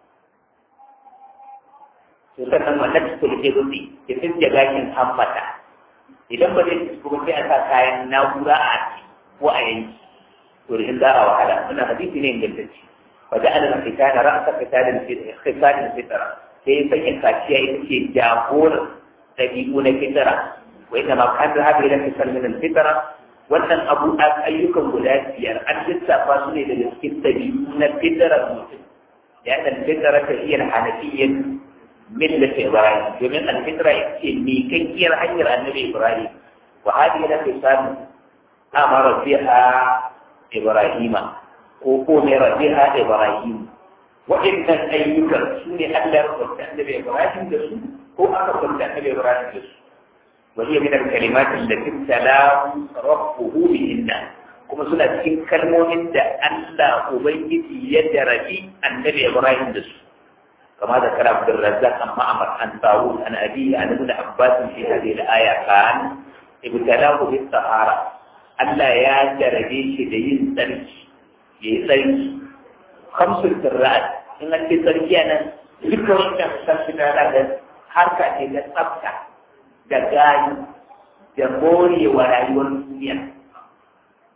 to sannan wannan cikin da rufi ya fi gashin hammata idan ba zai ci kuma sai a sa kayan na'ura a ake ko a yanki to da in za a wahala wannan hadisi ne ingantacce fa da ana fita na ra'asa fita da khisalin fitra sai sanya kaciya ita ce jagorar dabi'u na fitra wa inna ma kan rahabi ila fisal min al-fitra wannan abu ayyukan guda biyar an lissafa su ne daga cikin dabi'u na fitrar mutum ya dan fitra ta iya hanafiyyar millat Ibrahim domin al-fitra ce mikakkiyar hanyar annabi Ibrahim wa hadi ila fisal amara biha Ibrahima ko ko mai rabiha Ibrahim wa'innan ayyukan su ne Allah ya rubuta annabi Ibrahim da su ko aka rubuta annabi Ibrahim da su وهي من الكلمات التي ابتلاه ربه بهن كما سنة cikin kalmomin da Allah ubangiji ya darabi annabi Ibrahim da su كما ذكر عبد الرزاق عن معمر عن طاووس عن أبيه عن ابن عباس في هذه الآية كان ابتلاه بالطهارة ألا يا درجيش دين سرج يسرج خمس الكرات إن الكسرج أنا ذكر إن خمس الكرات حركة إلى الصبح da gani da more wa rayuwar duniya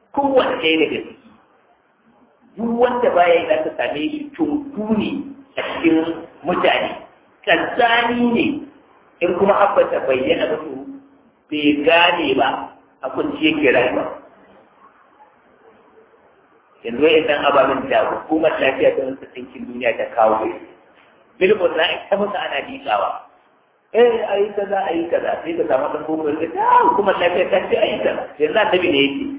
kowanne ɗaya daga ciki duk wanda baya yi za ka same shi tuntu ne a cikin mutane kansani ne in kuma abba ta bayyana musu bai gane ba a kunci yake rayuwa yanzu ya san ababen da hukumar lafiya ta wasu ɗinkin duniya ta kawo bilbon na ita musu ana dikawa eh a yi kaza a yi kaza sai ka samu ɗan hukumar da ta hukumar lafiya ta ce a yi kaza yanzu annabi ne yake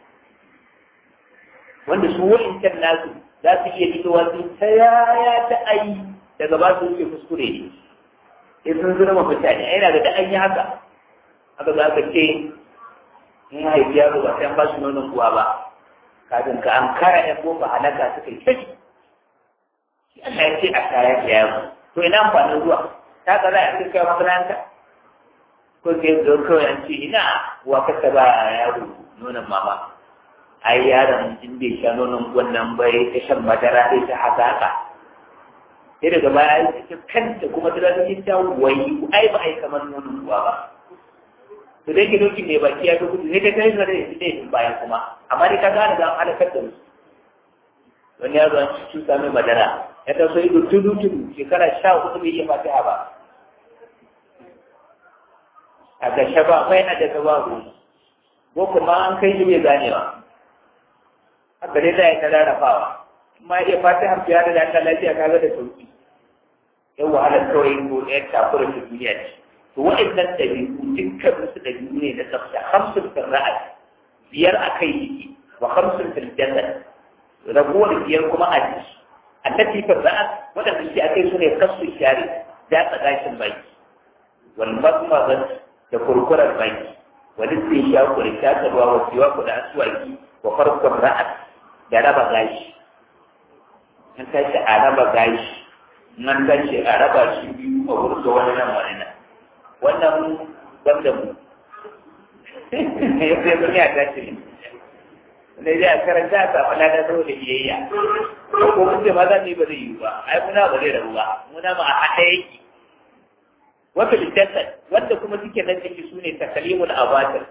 wanda su wa'incan nasu za su iya fitowa su ta yaya ta ayi daga ba su wuce kuskure ne sai sun zura ma mutane ai na ga da an yi haka haka za ka ce in haifi yaro ba sai an ba shi nonon kuwa ba kafin ka an kara yan bofa halaka suka yi kashi shi Allah ya ce a shayar da yaro to ina amfanin zuwa ta ga za a kai makaranta ko sai zo kawai an ce ina wa ka ba yaro nonon mama ai yaron in bai sha nonon wannan bai ta shan madara sai ta hazaka sai daga baya ai cikin kanta kuma ta zata cikin ta wai ai ba ai kamar nonon kuwa ba to dai ke doki ne baki ya gudu sai ta kai da shi dai bayan kuma amma dai ka gane ga halakar da su wani yaro an ci cuta mai madara ya ta sai dutu dutu shekara sha hudu bai iya fatiha ba a ga shaba mai na daga babu ko kuma an kai shi bai ganewa haka dai za a yi ta rarrafawa amma iya fata har fiye da ta lafiya kaga da sauki yau wahalar kawai ko ɗaya takura ta duniya ce to waɗannan ɗabi'u dukkan su ɗabi'u ne na tsafta hamsin fil ra'ad biyar a kai jiki wa hamsin fil jasad raguwar biyar kuma a jiki allati fil ra'ad waɗanda shi a kai su ne kasu shari datsa gashin baki wal masmazat da kurkurar baki wani sai shaku da shakarwa wa siwaku da asuwaki wa farkon ra'ad da raba gashi in tashi a raba gashi nan tashi a raba shi biyu a wurga wani nan wani nan wannan wanda mu ya sai duniya ta ce ne zai karanta a samu lada sau da biyayya ko mun ce ma za mu yi ba zai yi ba ai muna ba zai rabu ba muna ma a haɗa yake wata littattun wanda kuma suke nan ciki su ne takalimul abatir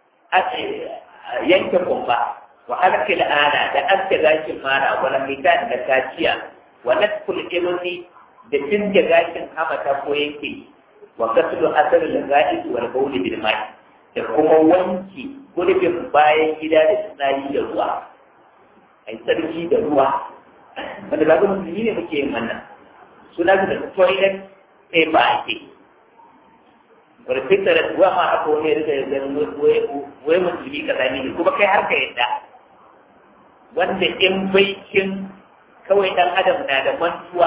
yanke kumba wa halakil ana da aske gashin mara wala mitan da kaciya wa natful ibni da tinge gashin hamata ko yanke wa kaslu asal al-ghaib wal bawl bil ma'i da kuma wanki gurbin bayan gida da tsari da ruwa ai sarki da ruwa wanda ga musulmi ne muke yin wannan suna da toilet sai ba ake wani fitar ruwa ma aka wani rika ganin wai musulmi ka zami ne kuma kai har ka yadda wanda in baikin kawai dan adam na da mantuwa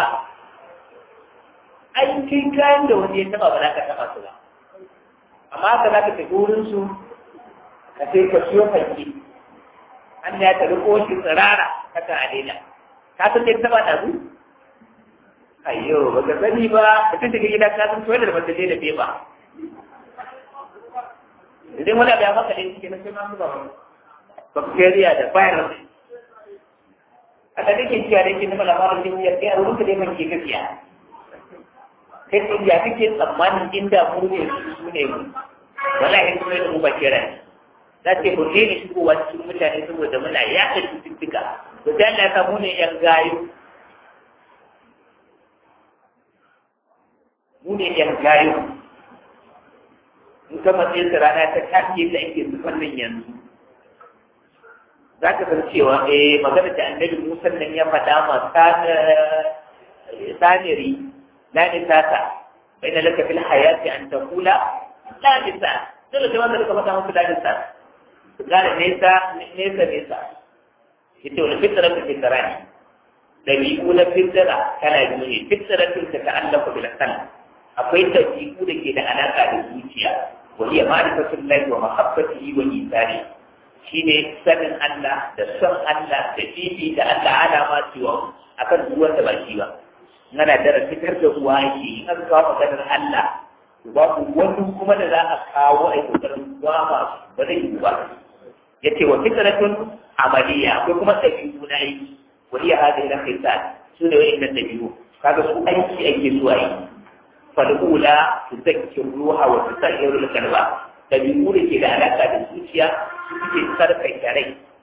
ai kai kayan da wani ya taba ba za ka taba su ba amma haka za ka tafi wurin su ka sai ka siyo fanki an ya ta riko shi tsirara ka ta adena ka san dai taba da su ayyo ba ka sani ba ka tafi gida ka san toilet ba ta je da beba idan wani abu ya maka ne cikin sai ma su ba bacteria da virus a da nake cewa da yake nuna labarin jin ya kai a rubuta dai man ke gaskiya kai sai ya kake tsammanin inda mu ne su ne mu wallahi kuma da mu ba kira za ce mu ne ne shigowa cikin mutane saboda muna yaɗa cututtuka to sai Allah ya sa mu ne yan gayu mu ne yan gayu in ka matsayin sa rana ta tafiye da ake zufan nan yanzu za ka san cewa eh magana da annabi Musa nan ya faɗa ma saniri la nisata baina laka fil hayati an taqula la nisa dole sai wanda ka faɗa maka la nisa gane nesa nesa nesa ita wani fitara ta fitara ne dabi'u na fitara kana biyu ne fitara ta ta'allaqu bil qalb akwai dabi'u da ke da alaka da zuciya wa hiya ma'rifatullahi wa mahabbatihi wa isani shine sanin Allah da son Allah da fifi da Allah ana ma cewa akan duwar da ba shi ba ngana da fitar da uwa yake in aka kawo maganar Allah babu wani kuma da za a kawo a kokarin uwa ma ba zai yi ba yace wa fitratun amaliya akwai kuma dabi'u na aiki wa hiya hadhihi al-khisan su ne wa'innan dabi'u kaga su aiki ake zuwa yi fal'ula tuzakkiru ruha wa tusayyiru al-qalba dabi'u da ke da alaka da zuciya su suke sarkake rai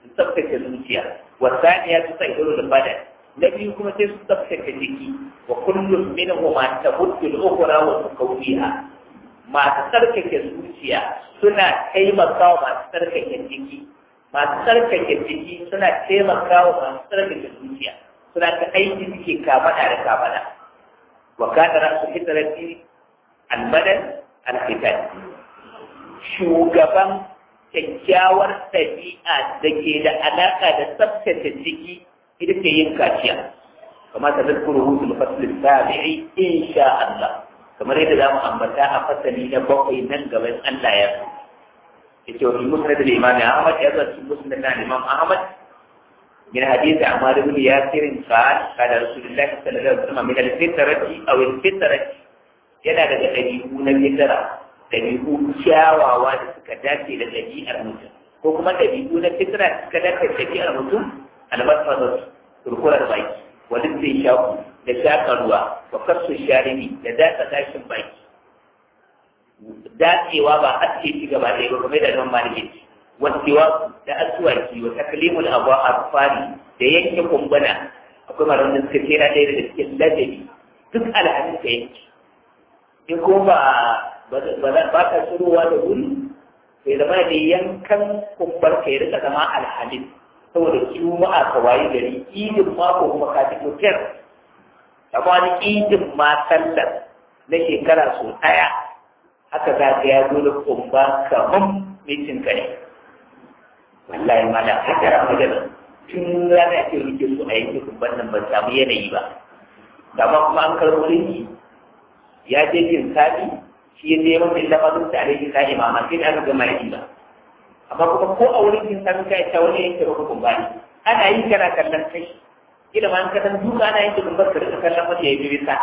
su tsaftace zuciya wasaniya su tsahiru da badan na biyu kuma sai su tsaftace jiki wa kullum minhu ma tabuddu al-ukhra wa tuqawwiha masu tsarkake zuciya suna taimakawa masu tsarkake jiki masu tsarkake jiki suna taimakawa masu tsarkake zuciya suna ta aiki suke kamada da kamada wa kana rasu hitarati al-badan al-khitan shugaban kyakkyawar ɗabi'a da ke da alaƙa da tsaftace jiki ita ce yin kaciya kamar ta zikuru hutu da fasilin tabi'i insha Allah kamar yadda za mu ambata a fasali na bakwai nan gaban Allah ya so yace wa musnad al-imam Ahmad ya zo cikin musnad na Imam Ahmad min hadith Ammar ibn Yasir qala qala Rasulullah sallallahu alaihi wasallam min al-fitrati aw al-fitrati yana daga dabi'u na fitra dabi'u kyawawa da suka dace da dabi'ar mutum ko kuma dabi'u na fitra suka dace da dabi'ar mutum al-basfadus turkurar baki wani zai shaku da shaƙa ruwa wa kasu sharimi da datsa gashin baki datsewa ba a ce ci gaba ɗaya ba kuma da nan malike wasewa da asuwaki wa taklimul abuwa arfari da yanke kumbana akwai marar da suka kera ɗaya daga cikin ladabi duk alhamis ka yanke in ko ba ba ka tsirowa da wuri sai zama da yankan kumbar ka ya rika zama alhamis saboda juma'a ka wayi gari idin mako kuma ka ji hotel amma wani idin ma sallar na shekara sau ɗaya haka za ka ya zo da kumba kamar mitin ka ne wallahi ma da haka rama da tun rana ce rike su a yanke kumban nan ban samu yanayi ba amma kuma an karɓo rinki ya je jin sabi shi ya neman mai lamarin da alaihi sa'i ma sai da aka gama yi ba amma kuma ko a wurin jin sabi ka ita wani yanke maka kumba ne ana yi kana kallon kai kila ma an ka san duka ana yanke kumbar ka rika kallon wata ya yi bisa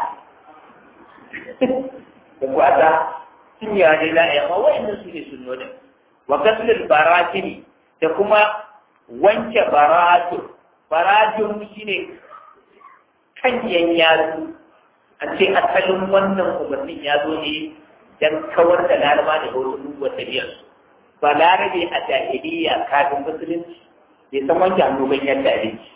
da kwata sun yi wani la'a amma wa'annan su ne sun nuna wa gaslul baratini da kuma wanke baratu baratun shi ne kan yan yatsu a ce asalin wannan umarnin ya zo ne don kawar da laraba da wasu muguwar tafiyarsu ba larabe a jahiliya kafin musulunci bai san wanke hannu ban yadda abinci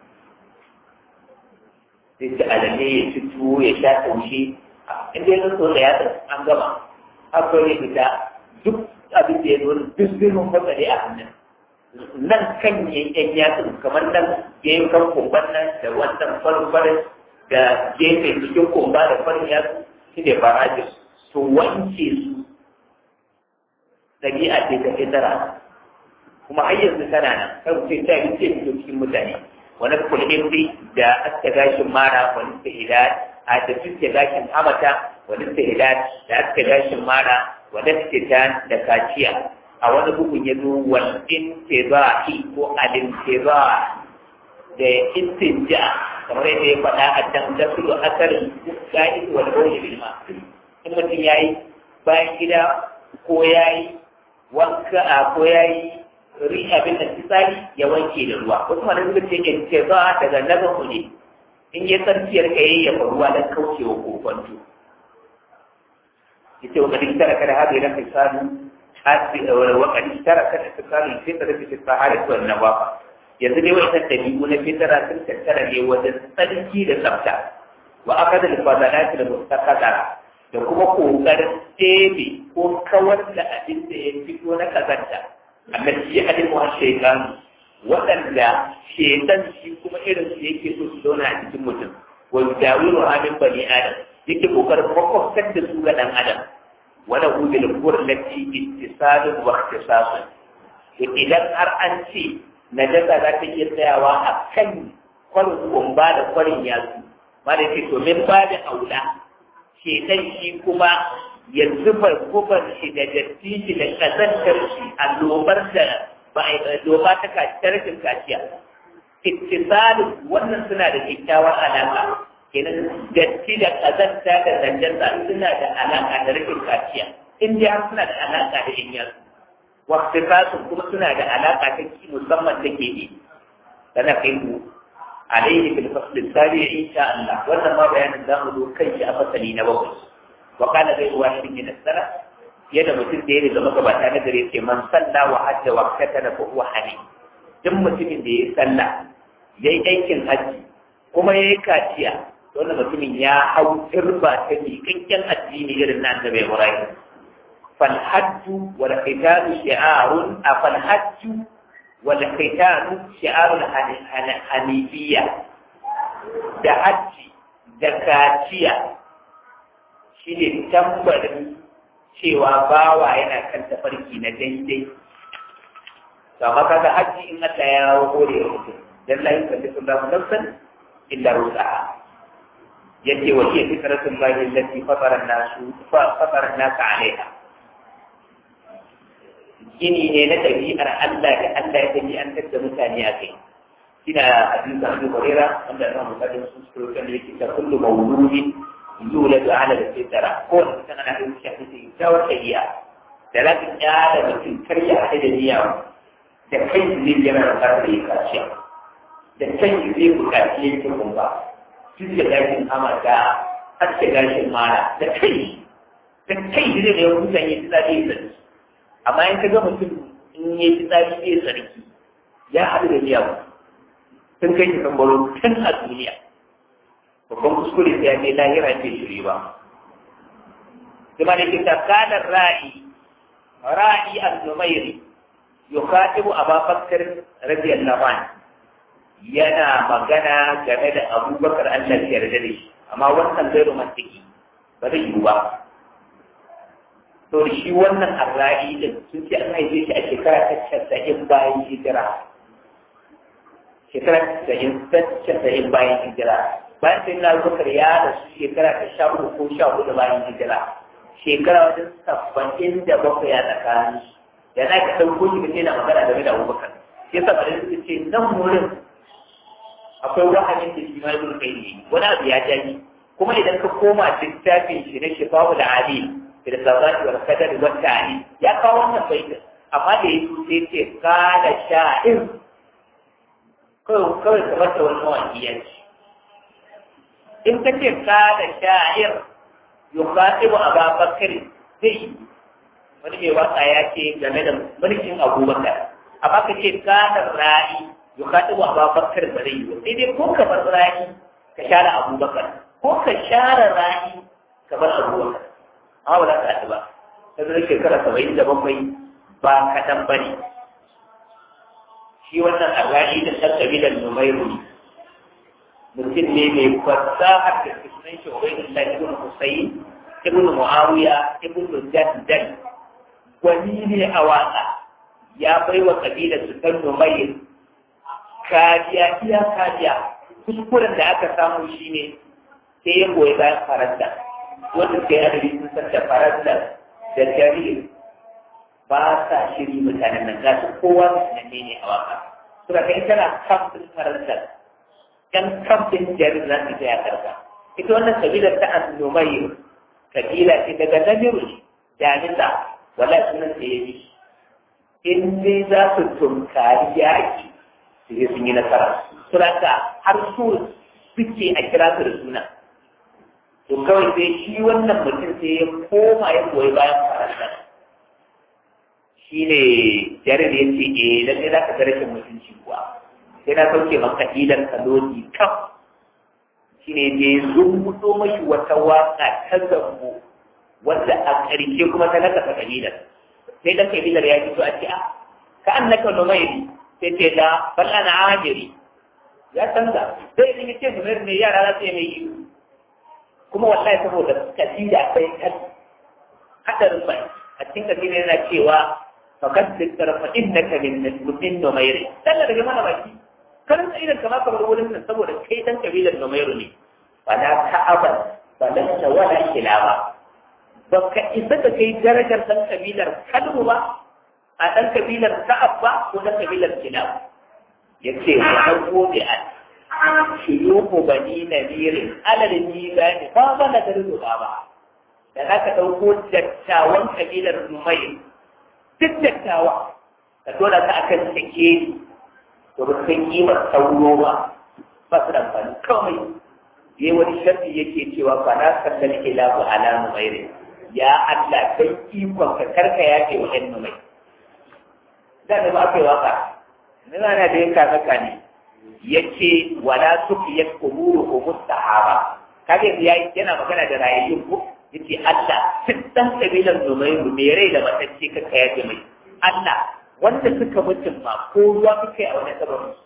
sai ci alale ya ci tuwo ya sha taushe inda ya zo da yatsa an gama haka ya fita duk abin da ya zo duk birnin fasari a hannun nan kan yan yatsun kamar nan gefen kumban nan da wannan farfarin da gefe cikin kumba da farin yatsu shi ne farajin to wanke su ɗabi'a ce ta fitara kuma har yanzu tana nan kan ce ta yi ce fito cikin mutane wani kulhindi da aska gashin mara wani ta a da tuske gashin hamata wani ta da aska gashin mara wani ta da kaciya a wani bugun ya zo wal'in teba'i ko alin teba da istinja kamar yadda ya faɗa a can da su asarin ga'i wani bauyi bilma in mutum ya yi bayan gida ko ya yi wanka a ko ya yi ri abin da tsari ya wanke da ruwa wasu mana suka ce in teba daga nazaru ne in ya tsarkiyar ka yayyafa ruwa don kaucewa kokonto ita wa kadin tara kada haɗe na fisanu وقد اشترك الاتصال الفطرة في الطهارة والنظافة يزيد وقت الدليل الفطرة تلك ne wajen tsarki da tsafta وأخذ الفضلات المستقذرة da kuma ƙoƙarin ɗebe ko kawar da abin da ya fito na ƙazanta amma shi hadin wa shaitan waɗanda shaitan shi kuma irin su yake so su zauna a cikin mutum wa yudawiru amin bani adam yake ƙoƙarin makwabtar da su ga ɗan adam وله بالقرلة اتصال واختصاص idan har an ce najasa za ta iya tsayawa a kan kwarin kumba da kwarin yatsu ma da ce to min ba da aula shedan shi kuma ya zuba gubar shi da datti shi da kazantar shi a lobar da ba a loba ta rashin kaciya ittisalin wannan suna da kyakkyawar alaka kenan datti da kazanta da zanjanta suna da alaƙa da rikin kaciya in dai har suna da alaƙa da yin yasu waktifasun kuma suna da alaƙa ta ki musamman da ke yi tana kai mu alaihi bil fasl tsari insha Allah wannan ma bayanin za mu zo kai shi a fasali na bakwai wa kana zai uwa shi ne nasara yadda mutum da ya riga magabata na gare ce man salla wa hajja wa katana fa huwa hani duk mutumin da ya yi sallah ya yi aikin hajji kuma ya yi kaciya wannan mutumin ya hau turba ta miƙaƙƙen addini irin na annabi Ibrahim fal hajju wal qitalu shi'arun afal hajju wal qitalu shi'arun hanifiyya da hajji da kaciya shine tambarin cewa bawa yana kan tafarki na daidai kama kaga hajji in Allah ya hore wa mutum dan la yukallifu Allahu nafsan illa wus'aha yace wa hiya fitratul lahi allati fatara an-nasu fatara an-nas 'alayha gini ne na ɗabi'ar Allah da Allah ya tafi an tattara mutane a kai ina hadisin Abu Hurairah wanda Imam Bukhari sun suro kan yake ta kullu mawludin yuladu 'ala al-fitra ko kana da shi hadisi tawar tabi'a da lakin ya da mutum karya da niyya da kai zai yana da karfe ya kaciya da kai zai bukaci yake kumba duk da gashin amata har da gashin mara da kai da kai zai da yawan mutane ya tsari ya tsari amma in ka ga mutum in ya ci tsari zai tsarki ya haɗu da niyya sun kai shi kan baro tun a duniya babban kuskure sai ya ce lahira ce shiri ba kuma da ke takalar ra'i ra'i al-numairi yukhatibu Abu Bakr radiyallahu anhu yana magana game da Abubakar Allah ya yarda da shi amma wannan zai romantiki ba zai yi ba to shi wannan arra'i din sun ce an haife shi a shekara ta casa'in bayan hijira shekara ta casa'in bayan hijira bayan sai na Abubakar ya rasu shekara ta sha uku ko sha hudu bayan hijira shekara wajen saba'in da bakwai ya tsakanin da za ka ɗauko shi ka ce na magana game da Abubakar ya sa bari su ce nan wurin akwai wahayin da shi ma zuwa kai ne wani abu ya jani kuma idan ka koma littafin shi na shifawu da ali da sabati wal qadar wa ta'ali ya kawo wannan baitin amma da yake sai ce kana sha'ir kawai kawai kamar da wani mawaki ya ce in ka ce kana sha'ir yukhatibu Abubakar zai wani mai waka ya ce game da mulkin Abubakar amma ka ce kana ra'i yukhatibu Abubakar ba zai yi ba sai dai ko ka bar ra'i ka share Abubakar ko ka share ra'i ka bar Abubakar amma ba za ka haɗu ba ta zai shekara saba'in da bakwai ba kaɗan ba ne shi wannan arra'i da ɗan ƙabilar Numairu mutum ne mai fasahar da sunan shi Ubaydullah ibn Husayn ibn Muawiya ibn Jaddal wani ne a waka ya bai wa ƙabilar su ɗan Numayr kariya iya kariya kuskuren da aka samu shi ne sai ya goyi bayan Faransa wanda sai adadi sun san da Faransa da Jarir ba sa shiri mutanen nan za su kowa musulmi ne a waka suna kai tana kamfin Faransa yan kamfin Jarir za su ta ya karka ita wannan kabilar ta Annumayr kabila ce daga Namiru Jamisa wala sunan da ya yi in dai za su tunkari yaƙi sai sun yi nasara suraka har su suke a kira su da suna to kawai sai shi wannan mutum sai ya koma ya koyi bayan Faransa shi ne jarir ya ce eh lalle za ka ga rashin mutunci kuwa sai na sauke maka idan kaloli kam shi ne je zumbuto mashi wata waka ta zambo wanda a ƙarshe kuma ta nakasa kabilar sai dan kabilar ya fito a ce a ka annaka numairi sai ce da bal ana amiri ya canza sai idan ya ce numairi ne yara za su yi mai yi kuma wallahi saboda kabila sai kan hadarin bai a cikin kabila yana cewa fakat diktar fa innaka min min numairi sallar da mana baki karin da idan kama kamar wurin nan saboda kai dan kabilar numairu ne ba da ka'aban ba da wala kilaba ba ka isa da kai darajar dan kabilar kalmu ba a dan kabilar ka'ab ba ko dan kabilar kilab yace wa hawo bi an shuyuku bani nadirin alal mizani ba ba na daru ba ba da zaka dauko dattawan kabilar numayr duk dattawa ka dole ka akan take to ba san kimar sauro ba ba su da amfani kawai yayi wani sharri yake cewa fa na kallal ilahu ala numayr ya Allah kai ikon ka karka yake wa ɗan numai da ba aka yi waka nuna na da yanka zaka ne yace wala sufiyat quburuhum mustahaba kage yayi yana magana da rayayyun ku yace Allah dan kabilan Numayru me rai da matacce ka kaya mai Allah wanda suka mutum ma ko ruwa kake a wani sababu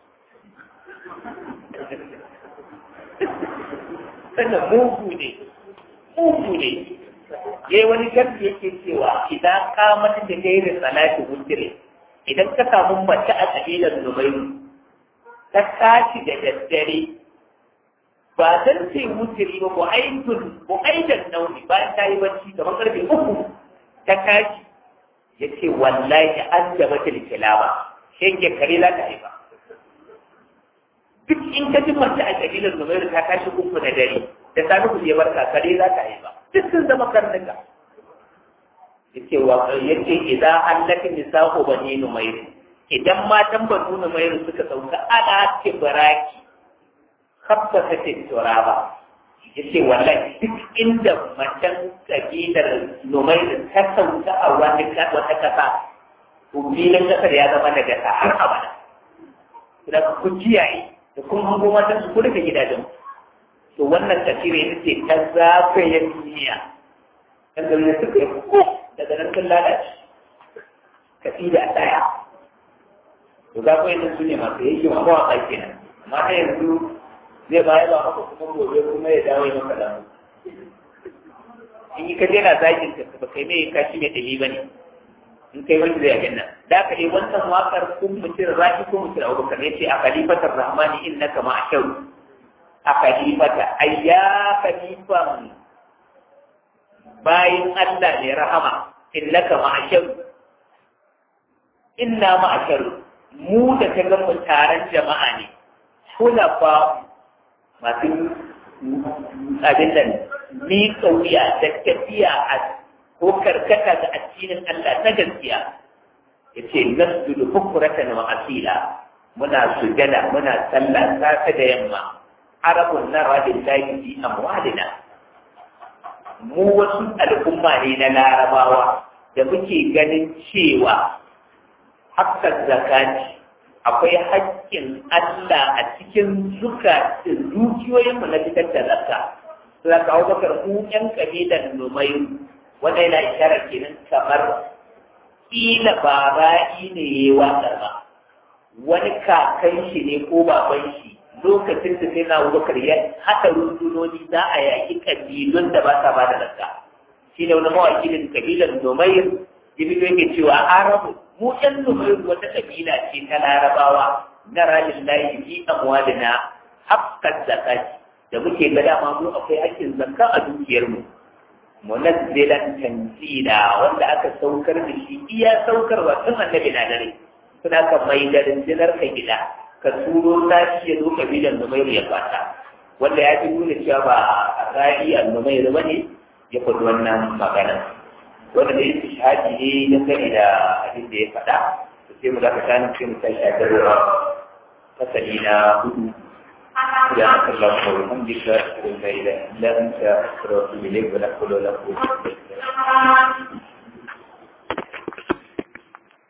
sannan mugu ne mugu ne yayi wani gaske yake cewa idan ka mata da gairin salati wutire idan ka samu mace a kabilan Numayru ta tashi da daddare ba zan ce wutiri ba ko aidun ko aidan nauni bayan ta yi bacci kamar karfe uku ta tashi ya ce wallahi an da mata likilaba shege kare za ta haifa duk in ka ji mace a kabilar Numairu ta tashi uku na dare da sami ku je barka kare za ta haifa duk sun zama karnuka ya ce wa ya ce idan hallaka nisa'u bani Numairu idan matan banu Numairu suka sauka ala kibraki kabba ta ce turaba ya ce wallahi duk inda macen kabilar Numairu ta sauka a wani wata kasa to filin kasar ya zama daga ta har abada da ku kiyaye da kun hango matan su kuka gidajen to wannan tafsiri ita ce ta zafayar duniya kan da suka yi ko daga nan sun lalace kasida daya to zafayar su ne masu yake ma mawaƙa kenan amma ta yanzu zai bayar ba maka kuma gobe kuma ya dawo maka damu in yi kaje na zagin ka ba kai mai kashi mai dali ba ne in kai wani zai abin nan da ka yi wannan waƙar kun mutum rafi ko mutum abubakar ne ce a khalifatar rahmani in naka ma a kyau a khalifata ayya khalifan bayin Allah ne rahama in naka ma a kyau inna ma a kyau mu da ka ga mu taron jama'a ne kula fa masu abin nan ni kauya da tafiya a ko karkata da addinin Allah na gaskiya ya ce nasjudu bukuratan wa asila muna sujada muna sallah safe da yamma arabun nara billahi fi amwalina mu wasu al'umma ne na larabawa da muke ganin cewa hakkar zakati akwai haƙƙin Allah a cikin zuka dukiyoyinmu na fitar da zakka. Za ka hau bakar mu ƴan ƙabilan Numayru wanda yana isharar kenan kamar ƙila ba ra'i ne ya yi waƙar ba. Wani kakan shi ne ko baban shi lokacin da sai na Abubakar ya haɗa rundunoni za a yaƙi ƙabilun da ba sa ba da zakka. Shi ne wani mawakilin ƙabilan Numayru Jibril yake cewa Arabu mu ɗan Numairu wata ƙabila ce ta Larabawa na rajin layi fi amwalina haqqat zakati da muke ga dama mu akwai hakkin zakka a dukiyarmu munazzilan tanzila wanda aka saukar da shi iya saukarwa tun annabi na dare suna ka mai da rinjinar ka gida ka turo sashi ya zo kabilan Numairu ya fata wanda ya fi nuna cewa ba a ra'ayi Numairu bane ya faɗi wannan magana wanda da yake shahadi ne ya sani da abin da ya faɗa to sai mu zaka tani sai mu tashi a darura fasali na hudu ya Allah ko alhamdulillah la ilaha illa anta astaghfiruka wa atubu ilayk wa la hawla wa la quwwata illa billah